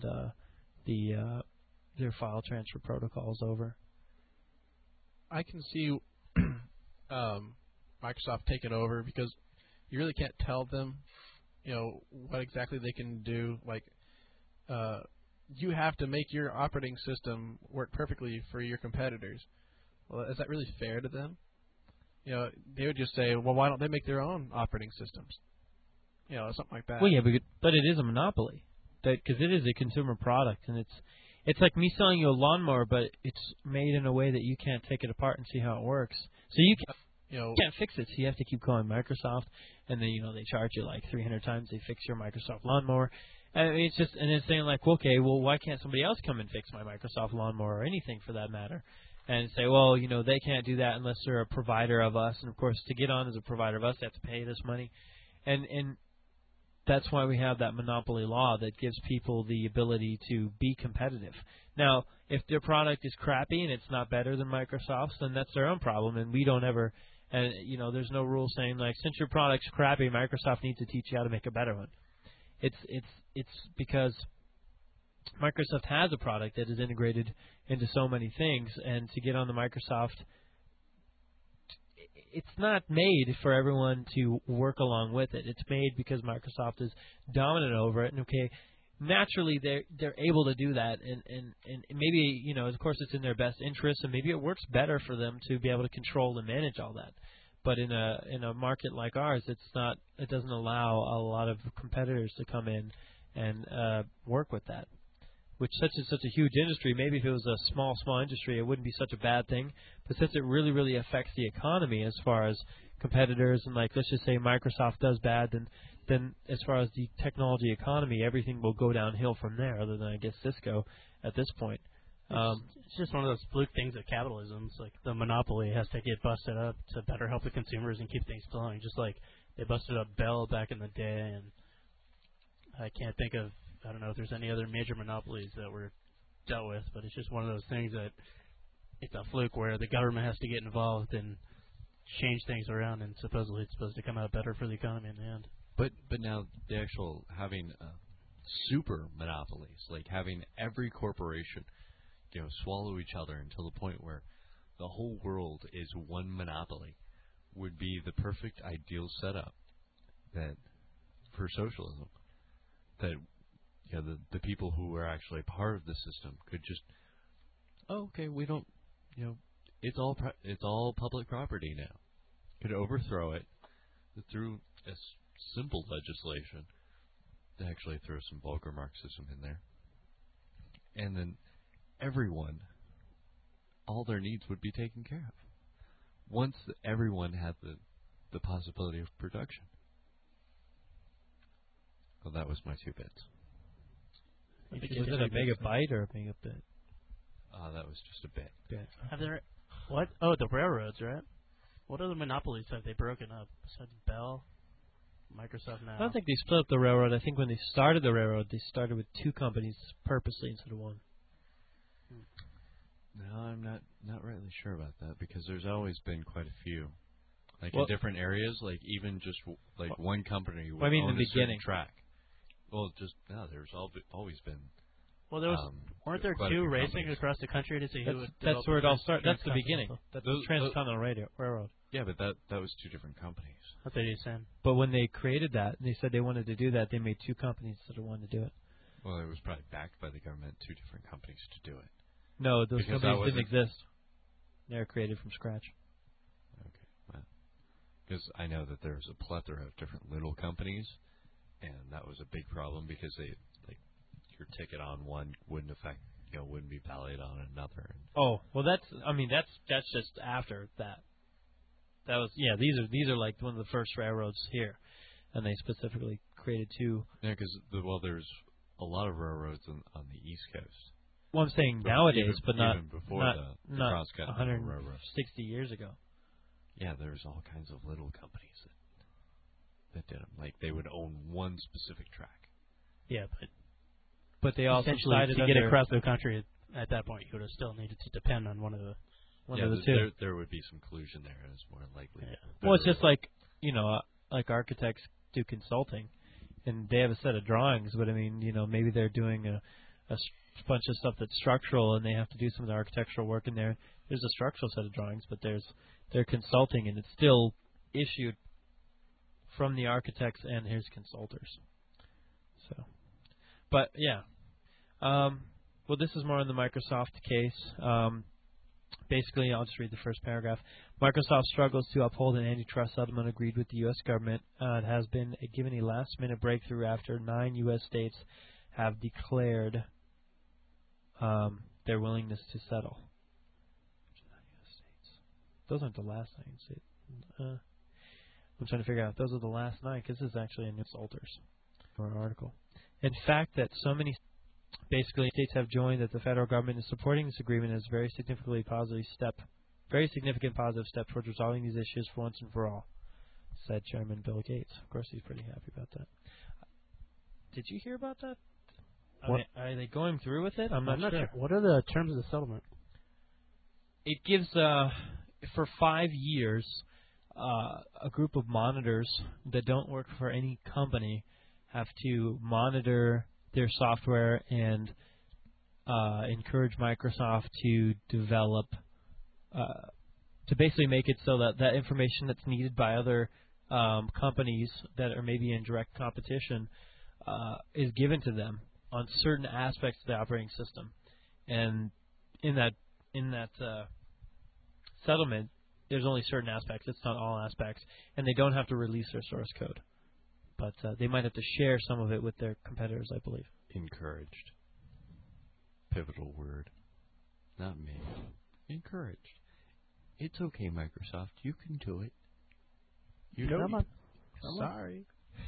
their file transfer protocols over. I can see Microsoft taking over because you really can't tell them, what exactly they can do. Like, you have to make your operating system work perfectly for your competitors. Well, is that really fair to them? They would just say, well, why don't they make their own operating systems? Something like that. Well, yeah, but it is a monopoly, because it is a consumer product, and it's like me selling you a lawnmower, but it's made in a way that you can't take it apart and see how it works. So you can't fix it, so you have to keep calling Microsoft, and then they charge you like 300 times they fix your Microsoft lawnmower. And it's saying like, okay, well, why can't somebody else come and fix my Microsoft lawnmower or anything for that matter? And say, well, they can't do that unless they're a provider of us. And of course, to get on as a provider of us, they have to pay this money. And that's why we have that monopoly law that gives people the ability to be competitive. Now, if their product is crappy and it's not better than Microsoft's, then that's their own problem. And we don't ever, and there's no rule saying like, since your product's crappy, Microsoft needs to teach you how to make a better one. It's because Microsoft has a product that is integrated into so many things, and to get on the Microsoft, it's not made for everyone to work along with it. It's made because Microsoft is dominant over it, and naturally they're able to do that, and maybe of course it's in their best interest, and maybe it works better for them to be able to control and manage all that. But in a market like ours, it doesn't allow a lot of competitors to come in and work with that. Which such a huge industry, maybe if it was a small industry, it wouldn't be such a bad thing. But since it really, really affects the economy as far as competitors, and like let's just say Microsoft does bad, then as far as the technology economy, everything will go downhill from there. Other than I guess Cisco at this point. It's just one of those fluke things of capitalism. It's like the monopoly has to get busted up to better help the consumers and keep things flowing. Just like they busted up Bell back in the day, and I can't think of. I don't know if there's any other major monopolies that were dealt with, but it's just one of those things that it's a fluke where the government has to get involved and change things around, and supposedly it's supposed to come out better for the economy in the end. But now the actual having super monopolies, like having every corporation, swallow each other until the point where the whole world is one monopoly, would be the perfect ideal setup for socialism. That the people who are actually part of the system could just, we don't, it's all public property now. Could overthrow it through a simple legislation to actually throw some vulgar Marxism in there, and then everyone, all their needs would be taken care of once everyone had the possibility of production. Well, that was my 2 bits. Was it a megabyte or a megabit? That was just a bit. Have there? What? Oh, the railroads, right? What other monopolies have they broken up besides Bell, Microsoft now? I don't think they split up the railroad. I think when they started the railroad, they started with 2 companies purposely instead of 1. No, I'm not really sure about that, because there's always been quite a few, in different areas. Like even just one company would own a certain track. Well, there's always been Well, there was weren't there quite a two few racing companies. across the country to see who would That's develop where it all the started. That's the beginning. transcontinental? That's Those- the Transcontinental Railroad. Yeah, but that was two different companies. That's what he's saying. But when they created that, and they said they wanted to do that, they made two companies that wanted to do it. Well, it was probably backed by the government, two different companies to do it. No, those Because that companies didn't wasn't- exist. They were created from scratch. Okay, well, because I know that there's a plethora of different little companies, and that was a big problem because they like your ticket on one wouldn't affect, wouldn't be valid on another. Oh, well, that's just after that. That was these are like one of the first railroads here, and they specifically created two. Yeah, because there's a lot of railroads on the East Coast. Well, I'm saying nowadays, but not even before not the not Cross-Continental Railroad. 160 years ago. Yeah, there's all kinds of little companies that did them. Like they would own one specific track. Yeah, But they also essentially decided to get under across the country at that point, you would have still needed to depend on one of the two. There would be some collusion there, as more likely. Yeah. Well, it's just like like architects do consulting, and they have a set of drawings. But I mean, maybe they're doing a bunch of stuff that's structural, and they have to do some of the architectural work in there. There's a structural set of drawings, but they're consulting, and it's still issued from the architects and his consultors. So, but yeah. Well, this is more on the Microsoft case. Basically, I'll just read the first paragraph. Microsoft struggles to uphold an antitrust settlement agreed with the U.S. government. It has been given a last-minute breakthrough after 9 U.S. states have declared their willingness to settle. Those aren't the last 9 states. I'm trying to figure out. Those are the last 9, because this is actually a news alters for an article. In fact, that so many states have joined that the federal government is supporting this agreement as a very significant positive step towards resolving these issues for once and for all, said Chairman Bill Gates. Of course, he's pretty happy about that. Did you hear about that? Are they going through with it? I'm not sure. What are the terms of the settlement? It gives, for 5 years, a group of monitors that don't work for any company have to monitor their software and encourage Microsoft to develop, to basically make it so that information that's needed by other companies that are maybe in direct competition is given to them on certain aspects of the operating system. And in that settlement, there's only certain aspects. It's not all aspects, and they don't have to release their source code. But they might have to share some of it with their competitors, I believe. Encouraged. Pivotal word. Not me. Encouraged. It's okay, Microsoft. You can do it. Come on. Sorry.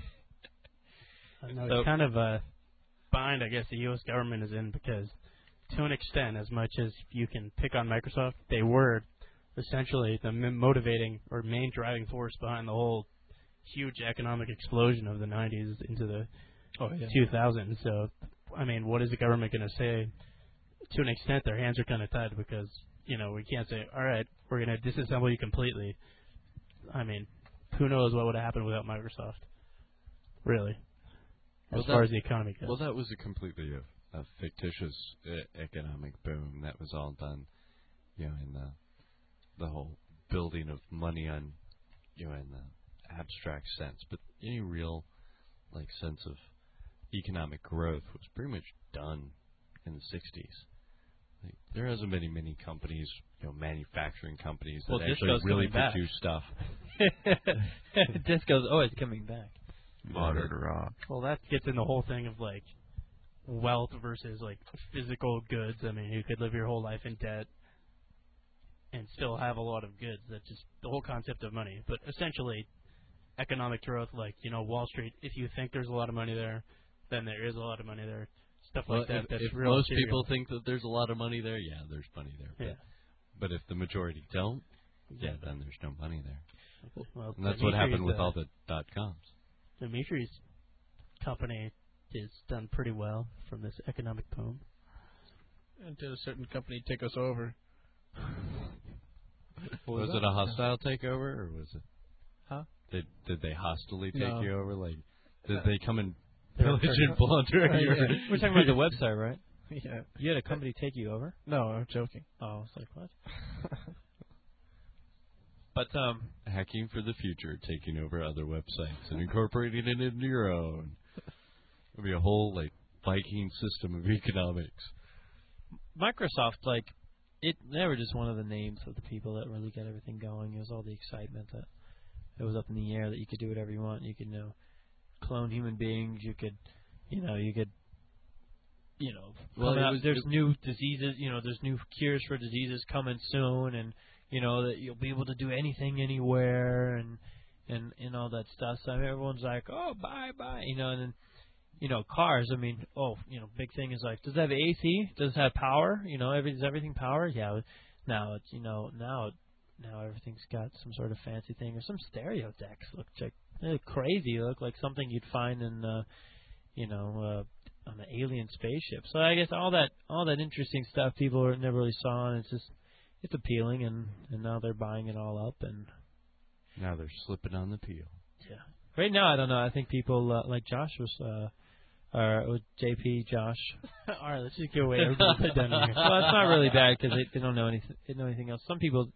I know it's kind of a bind, I guess, the U.S. government is in, because to an extent, as much as you can pick on Microsoft, they were essentially the motivating or main driving force behind the whole huge economic explosion of the 90s into the 2000s. So, I mean, what is the government going to say? To an extent, their hands are kind of tied, because, we can't say, all right, we're going to disassemble you completely. I mean, who knows what would have happened without Microsoft, really, as far as the economy goes. Well, that was a completely a fictitious economic boom that was all done, in the whole building of money on, in the abstract sense. But any real, sense of economic growth was pretty much done in the 60s. There hasn't been many companies, manufacturing companies that actually really produce stuff. Disco's always coming back. Modern rock. Well, that gets in the whole thing of, wealth versus, physical goods. I mean, you could live your whole life in debt and still have a lot of goods. That's just the whole concept of money. But essentially, economic growth, Wall Street, if you think there's a lot of money there, then there is a lot of money there. Stuff like that. If real most material. people think that there's a lot of money there, yeah, there's money there. But if the majority don't, then there's no money there. Well, And that's what happened with all the .coms. Dimitri's company is done pretty well from this economic boom. Until a certain company take us over. Was it a hostile takeover, or was it? Huh? Did they hostilely take No. you over? Did they come and pillage and plunder your? We're talking about the website, right? Yeah. You had a company take you over? No, I'm joking. Oh, I was like, what? But Hacking for the future, taking over other websites and incorporating it into your own. It'll be a whole Viking system of economics. Microsoft, they were just one of the names of the people that really got everything going. It was all the excitement that it was up in the air that you could do whatever you want. You could, clone human beings. You could, there's new diseases. There's new cures for diseases coming soon, and that you'll be able to do anything, anywhere, and all that stuff. So everyone's like, oh, bye, and then. Cars. I mean, big thing is does it have AC? Does it have power? Is everything power? Yeah. Now it's now everything's got some sort of fancy thing, or some stereo decks look crazy. They look like something you'd find in on an alien spaceship. So I guess all that interesting stuff people never really saw, and it's appealing, and now they're buying it all up, and now they're slipping on the peel. Yeah. Right now, I don't know. I think people like Josh was. Or JP, Josh. All right, let's just go away. Everybody sit down here. Well, it's not really bad because they don't know anything else. Some people,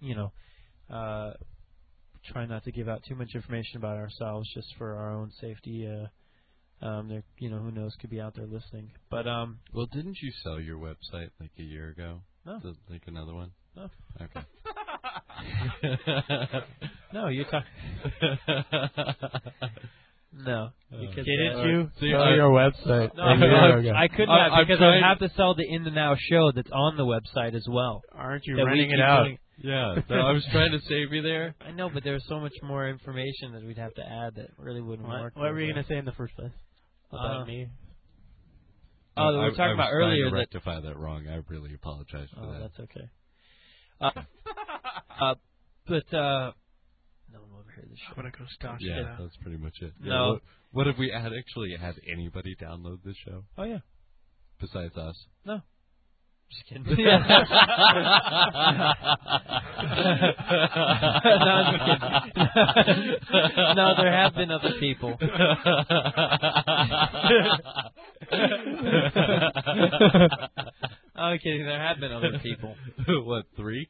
try not to give out too much information about ourselves just for our own safety. They're, who knows, could be out there listening. But well, didn't you sell your website a year ago? No. Another one? No. Okay. No, you're talking. No, because didn't you See, sell your website? No, a year ago? I couldn't have because I have to sell the In the Now show that's on the website as well. Aren't you that renting we it keep out? doing. Yeah, so I was trying to save you there. I know, but there's so much more information that we'd have to add that really wouldn't work. What were you going to say in the first place about me? Oh, we were talking about earlier to rectify that wrong. I really apologize for that. That's okay. But no one will ever hear this show. I'm gonna go stop. Yeah, that's pretty much it. No. Yeah, what if we actually had anybody download this show Oh yeah. besides us? No. Just kidding. No, I'm just kidding. No, there have been other people. I'm kidding. There have been other people. What, 3?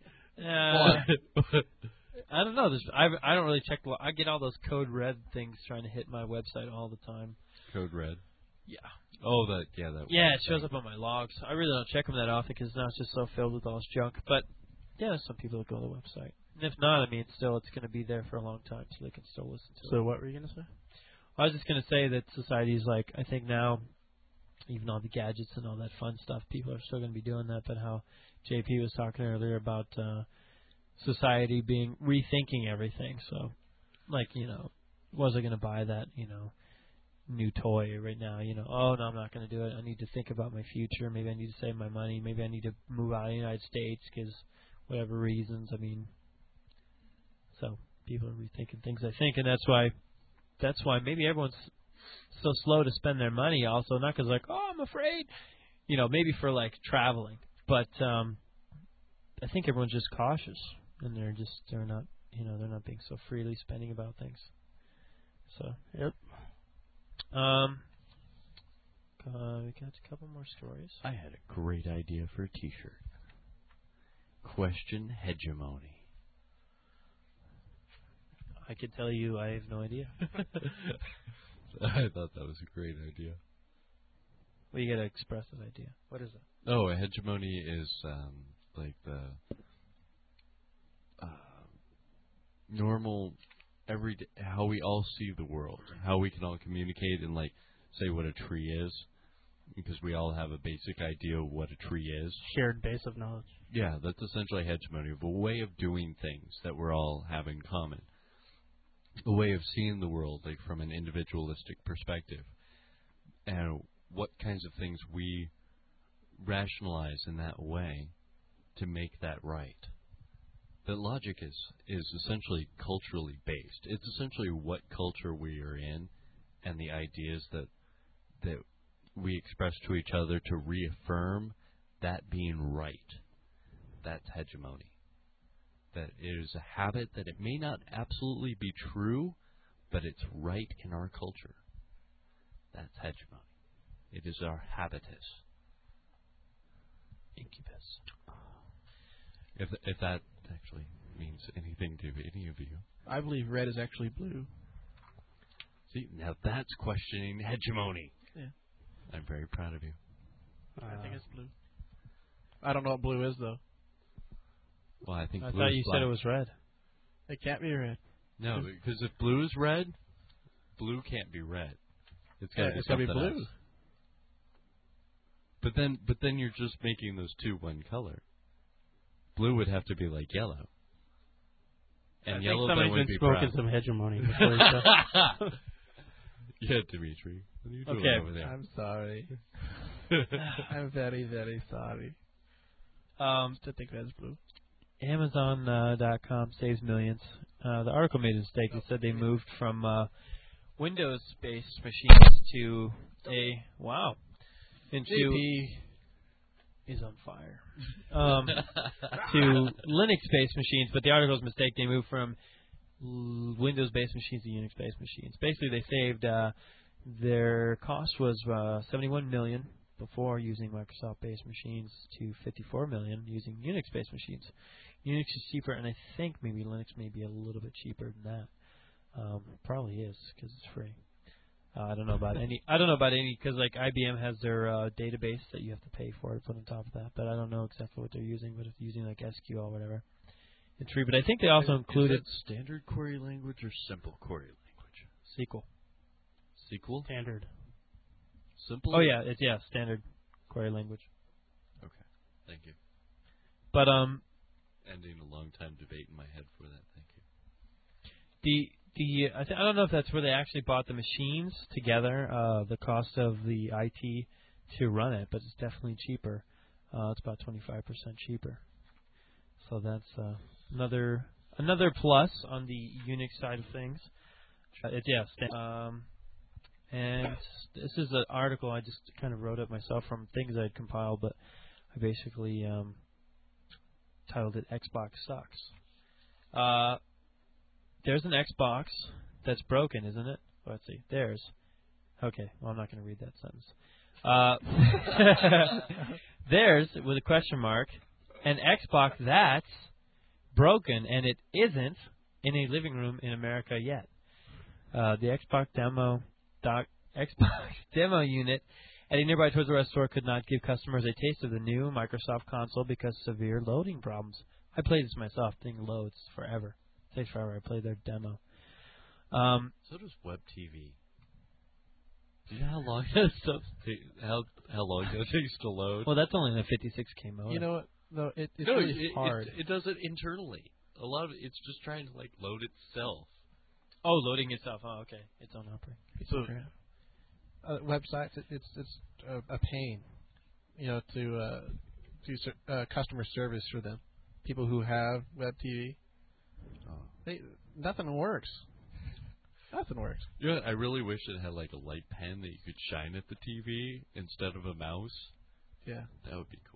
I don't know. I don't really check. I get all those code red things trying to hit my website all the time. Code red. Yeah. Oh, that. Yeah, that. Yeah, it shows up on my logs. I really don't check them that often because now it's just so filled with all this junk. But yeah, there's some people that go to the website. And if not, I mean, it's going to be there for a long time, so they can still listen to it. So what were you going to say? I was just going to say that society's I think now, even all the gadgets and all that fun stuff, people are still going to be doing that. But how JP was talking earlier about society being rethinking everything. So, was I going to buy that, new toy right now? Oh, no, I'm not going to do it. I need to think about my future. Maybe I need to save my money. Maybe I need to move out of the United States because whatever reasons. I mean, so people are rethinking things, I think, and that's why maybe everyone's so slow to spend their money also, not because I'm afraid, maybe for traveling, but I think everyone's just cautious and they're not being so freely spending about things. So, yep. We got a couple more stories. I had a great idea for a T-shirt. Question hegemony. I could tell you I have no idea. I thought that was a great idea. Well, you got to express that idea. What is it? Oh, a hegemony is the normal, everyday, how we all see the world, how we can all communicate and say what a tree is, because we all have a basic idea of what a tree is. Shared base of knowledge. Yeah, that's essentially hegemony, of a way of doing things that we're all have in common. A way of seeing the world from an individualistic perspective. And what kinds of things we rationalize in that way to make that right. That logic is essentially culturally based. It's essentially what culture we are in and the ideas that we express to each other to reaffirm that being right. That's hegemony. That it is a habit that it may not absolutely be true, but it's right in our culture. That's hegemony. It is our habitus. succubus. If that actually means anything to any of you. I believe red is actually blue. See, now that's questioning hegemony. Yeah. I'm very proud of you. I think it's blue. I don't know what blue is, though. Well, I think I blue thought is you black. said it was red. It can't be red. No, because if blue is red, blue can't be red. It's got to be It's gotta be something blue. else. But then you're just making those two one color. Blue would have to be like yellow. And I yellow think then somebody's would been be smoking brown. some hegemony before he said. Yeah, Dimitri. What are you doing Okay. over there? I'm sorry. I'm very, very sorry. To think that's blue. Amazon.com saves millions. The article made a mistake. It said they moved from Windows-based machines to into JP is on fire. to Linux-based machines, but the article's mistake. They moved from Windows-based machines to Unix-based machines. Basically, they saved their cost was $71 million before using Microsoft-based machines to $54 million using Unix-based machines. Unix is cheaper, and I think maybe Linux may be a little bit cheaper than that. Probably is because it's free. I don't know about any because like IBM has their database that you have to pay for to put on top of that, but I don't know exactly what they're using. But if they're using like SQL or whatever, it's free. But I think they also included Is that standard query language or simple query language? SQL. SQL? Standard. Simple? Oh yeah, it's standard query language. Okay. Thank you. But Ending a long time debate in my head for that. Thank you. I don't know if that's where they actually bought the machines together, the cost of the IT to run it, but it's definitely cheaper. It's about 25% cheaper. So that's another plus on the Unix side of things. And this is an article I just kind of wrote up myself from things I'd compiled, but I basically titled it Xbox Sucks. There's an Xbox that's broken, isn't it? Let's see. There's. Okay, well, I'm not going to read that sentence. There's, with a question mark, an Xbox that's broken, and it isn't in a living room in America yet. The Xbox demo unit at a nearby Toys R Us store could not give customers a taste of the new Microsoft console because of severe loading problems. I played this myself. Thing loads forever. It takes forever. I played their demo. So does Web TV. Do you know how long how long that takes to load? Well, that's only in a 56K mode. You know what? No, it's no, really hard. It does it internally. A lot of it's just trying to like load itself. Oh, loading itself. Oh, okay. Its own operating. So, websites, it's a pain, to customer service for them. People who have Web TV, nothing works. Nothing works. Yeah, I really wish it had like a light pen that you could shine at the TV instead of a mouse. Yeah, that would be cool.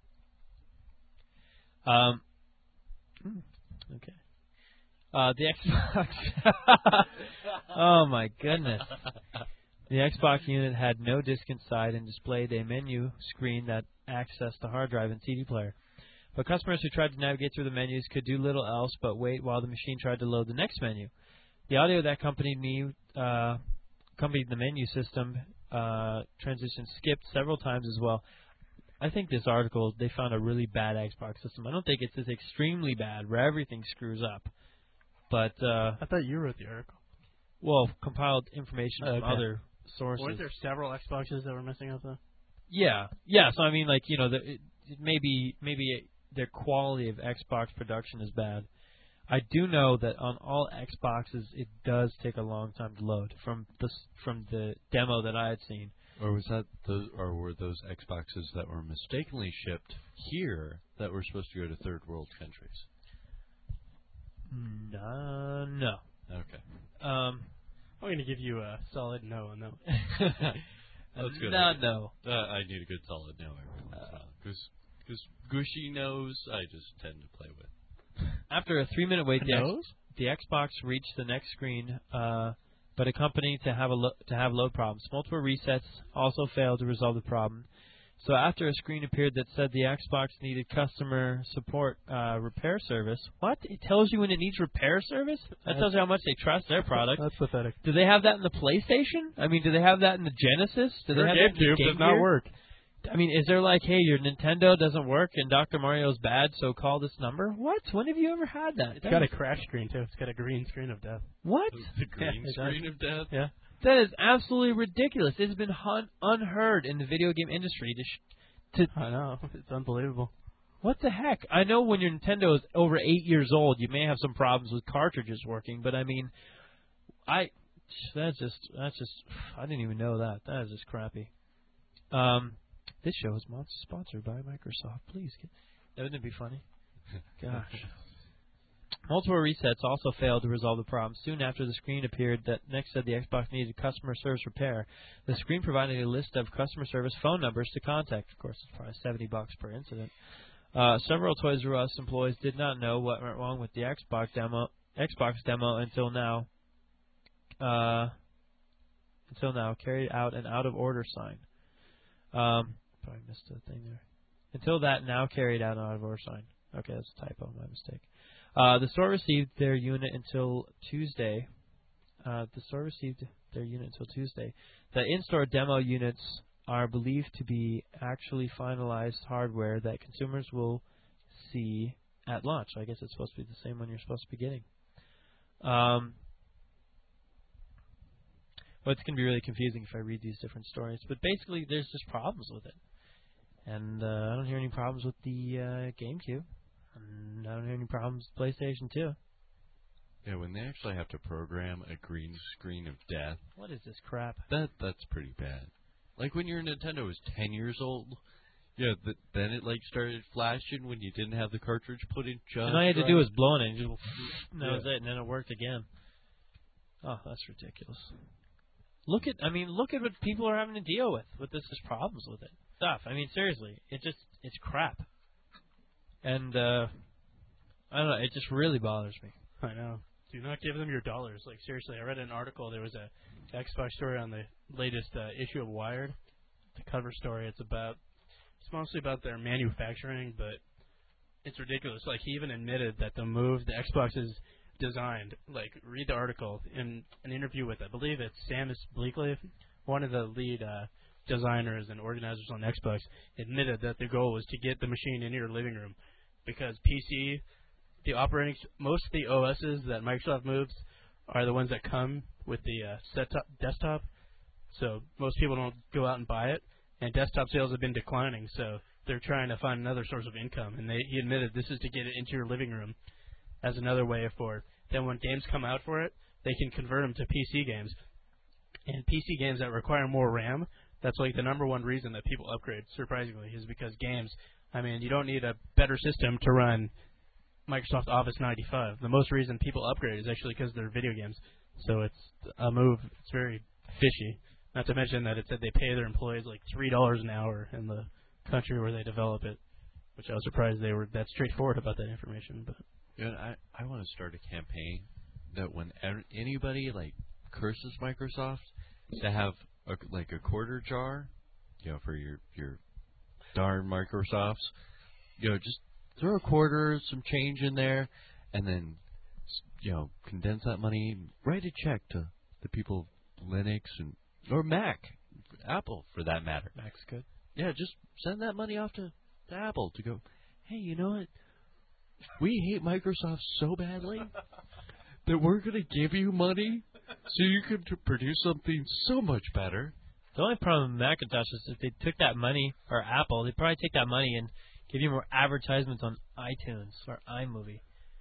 Okay. The Xbox. Oh my goodness. The Xbox unit had no disk inside and displayed a menu screen that accessed the hard drive and CD player. But customers who tried to navigate through the menus could do little else but wait while the machine tried to load the next menu. The audio that accompanied the menu system transition skipped several times as well. I think this article, they found a really bad Xbox system. I don't think it's as extremely bad where everything screws up. But I thought you wrote the article. Well, compiled information from other sources. Weren't there several Xboxes that were messing up though? Yeah. So I mean, like, maybe their quality of Xbox production is bad. I do know that on all Xboxes, it does take a long time to load from the demo that I had seen. Or were those Xboxes that were mistakenly shipped here that were supposed to go to third world countries? No. Okay. I'm going to give you a solid no on that. That's good. No. I need a good solid no. Because gushy nose, I just tend to play with. After a 3-minute wait, the Xbox reached the next screen, but a company to have load problems. Multiple resets also failed to resolve the problem. So after a screen appeared that said the Xbox needed customer support repair service, what? It tells you when it needs repair service? That tells you how much they trust their product. That's pathetic. Do they have that in the PlayStation? I mean, do they have that in the Genesis? Do they have that in the GameCube Game does not Gear? work. I mean, is there like, hey, your Nintendo doesn't work and Dr. Mario's bad, so call this number? What? When have you ever had that? It's got a crash screen, too. It's got a green screen of death. What? The green it screen does. of death. Yeah. That is absolutely ridiculous. It's been unheard in the video game industry I know. It's unbelievable. What the heck? I know when your Nintendo is over 8 years old, you may have some problems with cartridges working, but I mean, that's just, I didn't even know that. That is just crappy. This show is sponsored by Microsoft. Please, wouldn't it be funny? Gosh. Multiple resets also failed to resolve the problem. Soon after the screen appeared that next said the Xbox needed customer service repair, the screen provided a list of customer service phone numbers to contact. Of course, it's probably $70 per incident. Several Toys R Us employees did not know what went wrong with the Xbox demo until now. Carried out an out of order sign. Probably missed a thing there. Until that, now carried out an out of order sign. Okay, that's a typo, my mistake. The store received their unit until Tuesday. The in-store demo units are believed to be actually finalized hardware that consumers will see at launch. I guess it's supposed to be the same one you're supposed to be getting. Well, it's going to be really confusing if I read these different stories. But basically, there's just problems with it. And I don't hear any problems with the GameCube. And I don't hear any problems with PlayStation 2. Yeah, when they actually have to program a green screen of death. What is this crap? That's pretty bad. Like when your Nintendo was 10 years old, yeah, then it like started flashing when you didn't have the cartridge put in just And all you had to do right. was blow it and just, that was it, and then it worked again. Oh, that's ridiculous. Look at what people are having to deal with this problems with it. Stuff. I mean, seriously, it's crap. And, I don't know, it just really bothers me. I know. Do not give them your dollars. Like, seriously, I read an article. There was a Xbox story on the latest issue of Wired. The cover story. It's mostly about their manufacturing, but it's ridiculous. Like, he even admitted that the move the Xbox is designed, like, read the article in an interview with, I believe it's Samus Bleakley, one of the lead designers and organizers on Xbox, admitted that the goal was to get the machine in your living room because PC, most of the OSs that Microsoft moves are the ones that come with the set-top desktop, so most people don't go out and buy it, and desktop sales have been declining, so they're trying to find another source of income, and he admitted this is to get it into your living room as another way for, then when games come out for it, they can convert them to PC games, and PC games that require more RAM, that's like the number one reason that people upgrade, surprisingly, is because games, I mean, you don't need a better system to run Microsoft Office 95. The most reason people upgrade is actually because they're video games. So it's a move. It's very fishy. Not to mention that it said they pay their employees like $3 an hour in the country where they develop it, which I was surprised they were that straightforward about that information. But yeah, I want to start a campaign that when anybody like curses Microsoft, to have a quarter jar, for your darn Microsofts, just throw a quarter, some change in there, and then, condense that money, write a check to the people of Linux or Mac, Apple for that matter. Mac's good. Yeah, just send that money off to Apple to go, hey, you know what? We hate Microsoft so badly that we're going to give you money so you can produce something so much better. The only problem with Macintosh is if they took that money, or Apple, they'd probably take that money and give you more advertisements on iTunes or iMovie.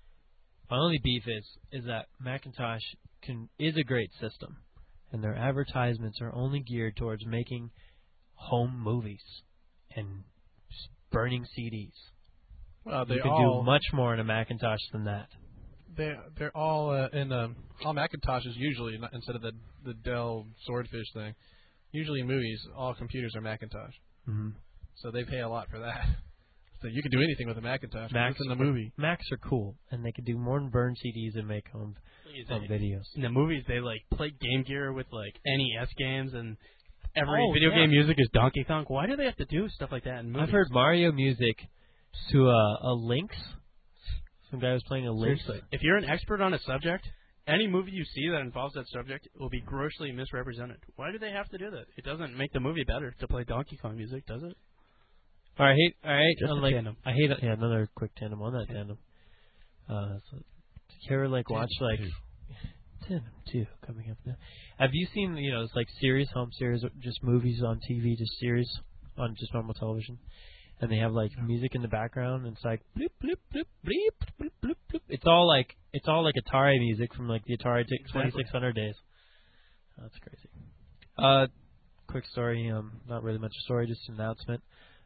My only beef is that Macintosh is a great system, and their advertisements are only geared towards making home movies and burning CDs. Well, you can do much more in a Macintosh than that. They're all in all Macintoshes usually, instead of the Dell Swordfish thing. Usually in movies, all computers are Macintosh. Mm-hmm. So they pay a lot for that. So you can do anything with a Macintosh. Macs in the movie. Macs are cool, and they can do more than burn CDs and make home videos. in the movies, they like play Game Gear with like NES games, and every video game music is Donkey Kong. Why do they have to do stuff like that in movies? I've heard Mario music to a Lynx. Some guy was playing a Lynx. Seriously. If you're an expert on a subject, any movie you see that involves that subject will be grossly misrepresented. Why do they have to do that? It doesn't make the movie better to play Donkey Kong music, does it? All right, Just a tandem. I hate another quick tandem on that tandem. So, you ever watch Tandem 2 coming up now? Have you seen it's like series, home series, just movies on TV, just series on just normal television, and they have music in the background, and it's like bloop bloop bloop bleep bloop bloop bloop. It's all like Atari music from the Atari 2600 days. That's crazy. Quick story. Not really much a story, just an announcement.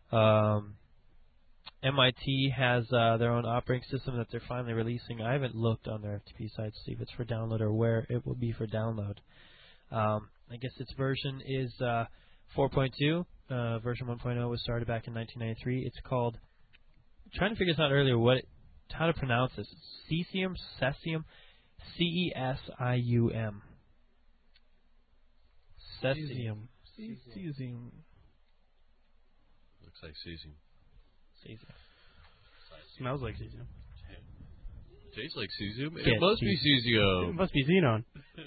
MIT has their own operating system that they're finally releasing. I haven't looked on their FTP site to see if it's for download or where it will be for download. I guess its version is 4.2. Version 1.0 was started back in 1993. It's called. I'm trying to figure this out earlier. How to pronounce this? Cesium, Cesium, C-E-S-I-U-M. Cesium. Cesium. Looks like cesium. Smells like cesium. Tastes like cesium. It must be cesium. It must be xenon.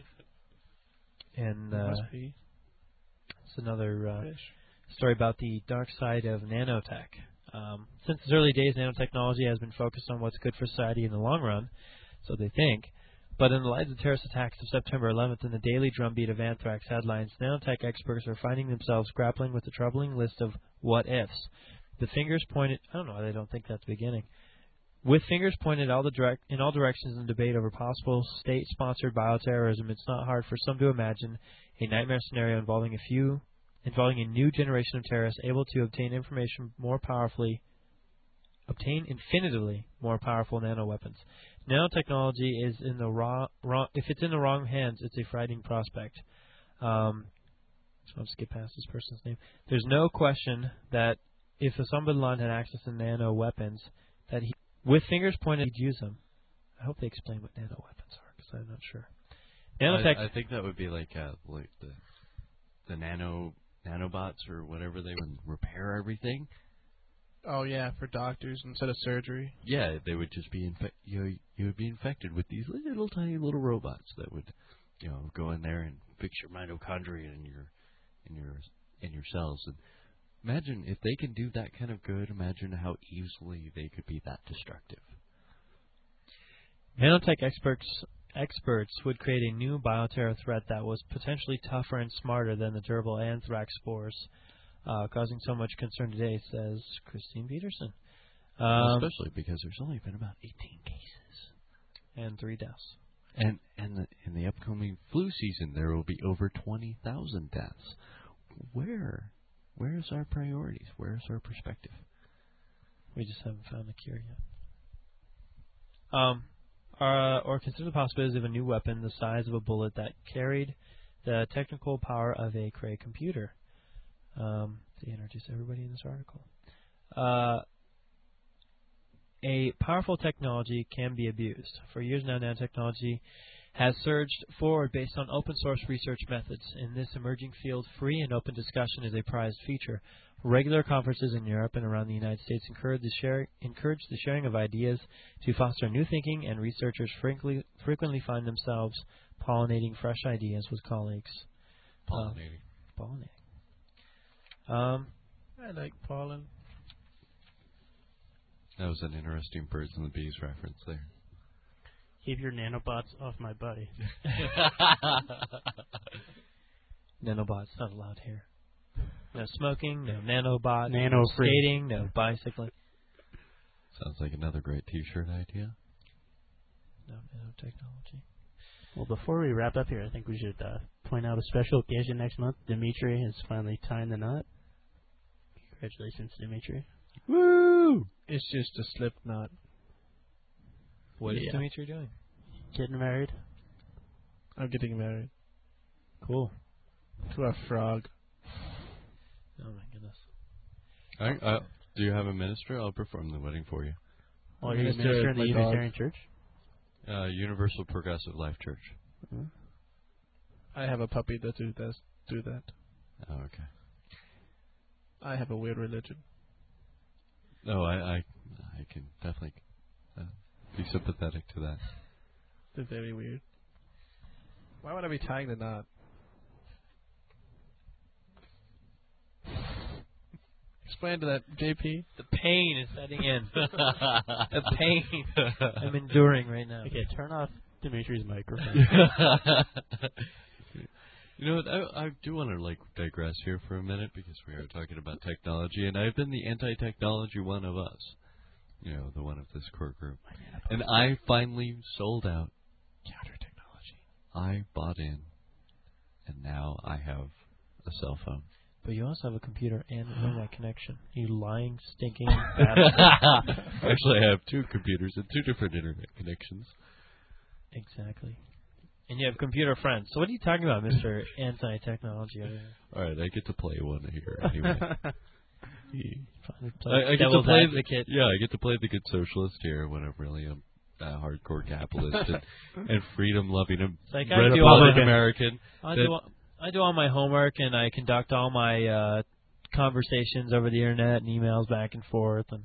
And Must be. it's another Fish. story about the dark side of nanotech. Since its early days, nanotechnology has been focused on what's good for society in the long run, so they think. But in the light of the terrorist attacks of September 11th and the daily drumbeat of anthrax headlines, nanotech experts are finding themselves grappling with a troubling list of what-ifs. The fingers pointed... I don't know why they don't think that's the beginning. With fingers pointed in all directions in debate over possible state-sponsored bioterrorism, it's not hard for some to imagine a nightmare scenario involving a new generation of terrorists able to obtain infinitively more powerful nanoweapons. Nanotechnology is in the wrong. If it's in the wrong hands, it's a frightening prospect. So I'll skip past this person's name. There's no question that if Osama bin Laden had access to nano weapons, that he, with fingers pointed, he'd use them. I hope they explain what nano weapons are, because I'm not sure. I think that would be like the nanobots or whatever they would repair everything. Oh yeah, for doctors instead of surgery. Yeah, they would just be you would be infected with these little tiny little robots that would go in there and fix your mitochondria in your cells. And imagine if they can do that kind of good. Imagine how easily they could be that destructive. Nanotech experts would create a new bioterror threat that was potentially tougher and smarter than the durable anthrax spores, causing so much concern today, says Christine Peterson. Especially because there's only been about 18 cases. And 3 deaths. And in the upcoming flu season, there will be over 20,000 deaths. Where's our priorities? Where's our perspective? We just haven't found the cure yet. Or consider the possibilities of a new weapon the size of a bullet that carried the technical power of a Cray computer. To introduce everybody in this article. A powerful technology can be abused. For years now, nanotechnology has surged forward based on open source research methods. In this emerging field, free and open discussion is a prized feature. Regular conferences in Europe and around the United States encourage the sharing of ideas to foster new thinking, and researchers frequently find themselves pollinating fresh ideas with colleagues. Pollinating. I like pollen. That was an interesting birds and the bees reference there. Keep your nanobots off my buddy. Nanobots not allowed here. No smoking, no nanobots, Nano no free. skating, no bicycling. Sounds like another great T-shirt idea. No nanotechnology. Well, before we wrap up here, I think we should point out a special occasion next month. Dimitri is finally tying the knot. Congratulations, Dimitri. Woo! It's just a slip knot. What is Dimitri doing? Getting married. I'm getting married Cool. to a frog. Oh my goodness. Do you have a minister? I'll perform the wedding for you. Oh, you're a Minister minister in the my dog. Unitarian Church? Universal Progressive Life Church. I have a puppy that do that. Oh, okay. I have a weird religion. No, I can definitely be sympathetic to that. They're very weird. Why would I be tying the knot? Explain to that, JP. The pain is setting in. The pain I'm enduring right now. Okay, turn off Dimitri's microphone. You know what? I do want to digress here for a minute because we are talking about technology, and I've been the anti-technology one of us. You know, the one of this core group. And I finally sold out counter technology. I bought in, and now I have a cell phone. But you also have a computer and an internet connection. You lying, stinking bastard. Actually, I have 2 computers and 2 different internet connections. Exactly. And you have computer friends. So what are you talking about, Mr. Anti-Technology? All right, I get to play one here anyway. I get to play advocate. I get to play the good socialist here when I'm really a hardcore capitalist and freedom-loving Republican American. I do all my homework and I conduct all my conversations over the internet and emails back and forth. And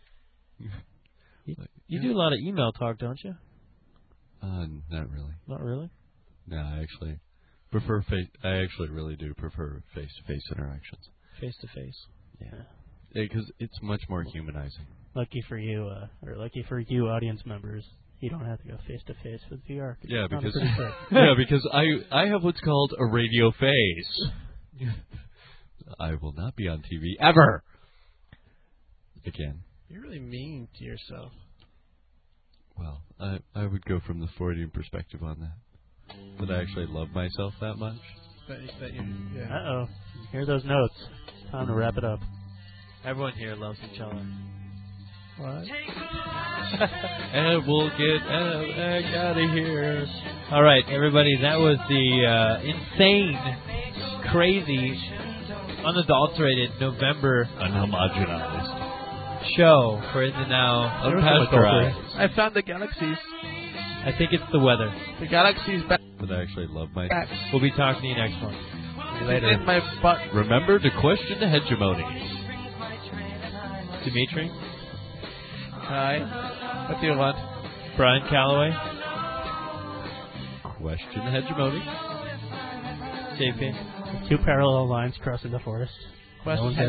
you do a lot of email talk, don't you? Not really. Not really? No, I actually prefer I actually really do prefer face-to-face interactions. Face-to-face. Yeah. Because it's much more humanizing. Lucky for you, audience members, you don't have to go face-to-face with VR. Yeah, because I have what's called a radio face. I will not be on TV ever again. You're really mean to yourself. Well, I would go from the Freudian perspective on that. That I actually love myself that much. Uh-oh. Hear those notes. Time to wrap it up. Everyone here loves each other. What? And we'll get out of here. All right, everybody, that was the insane, crazy, unadulterated November unhomogenized show for In the Now. Unpasteurized. I found the galaxies. I think it's the weather. The galaxies back. That I actually love myself. We'll be talking to you next month. Later. In my butt. Remember to question the hegemony. Dimitri? Hi. What do you want? Brian Calloway? Question the hegemony. JP? 2 parallel lines crossing the forest. Question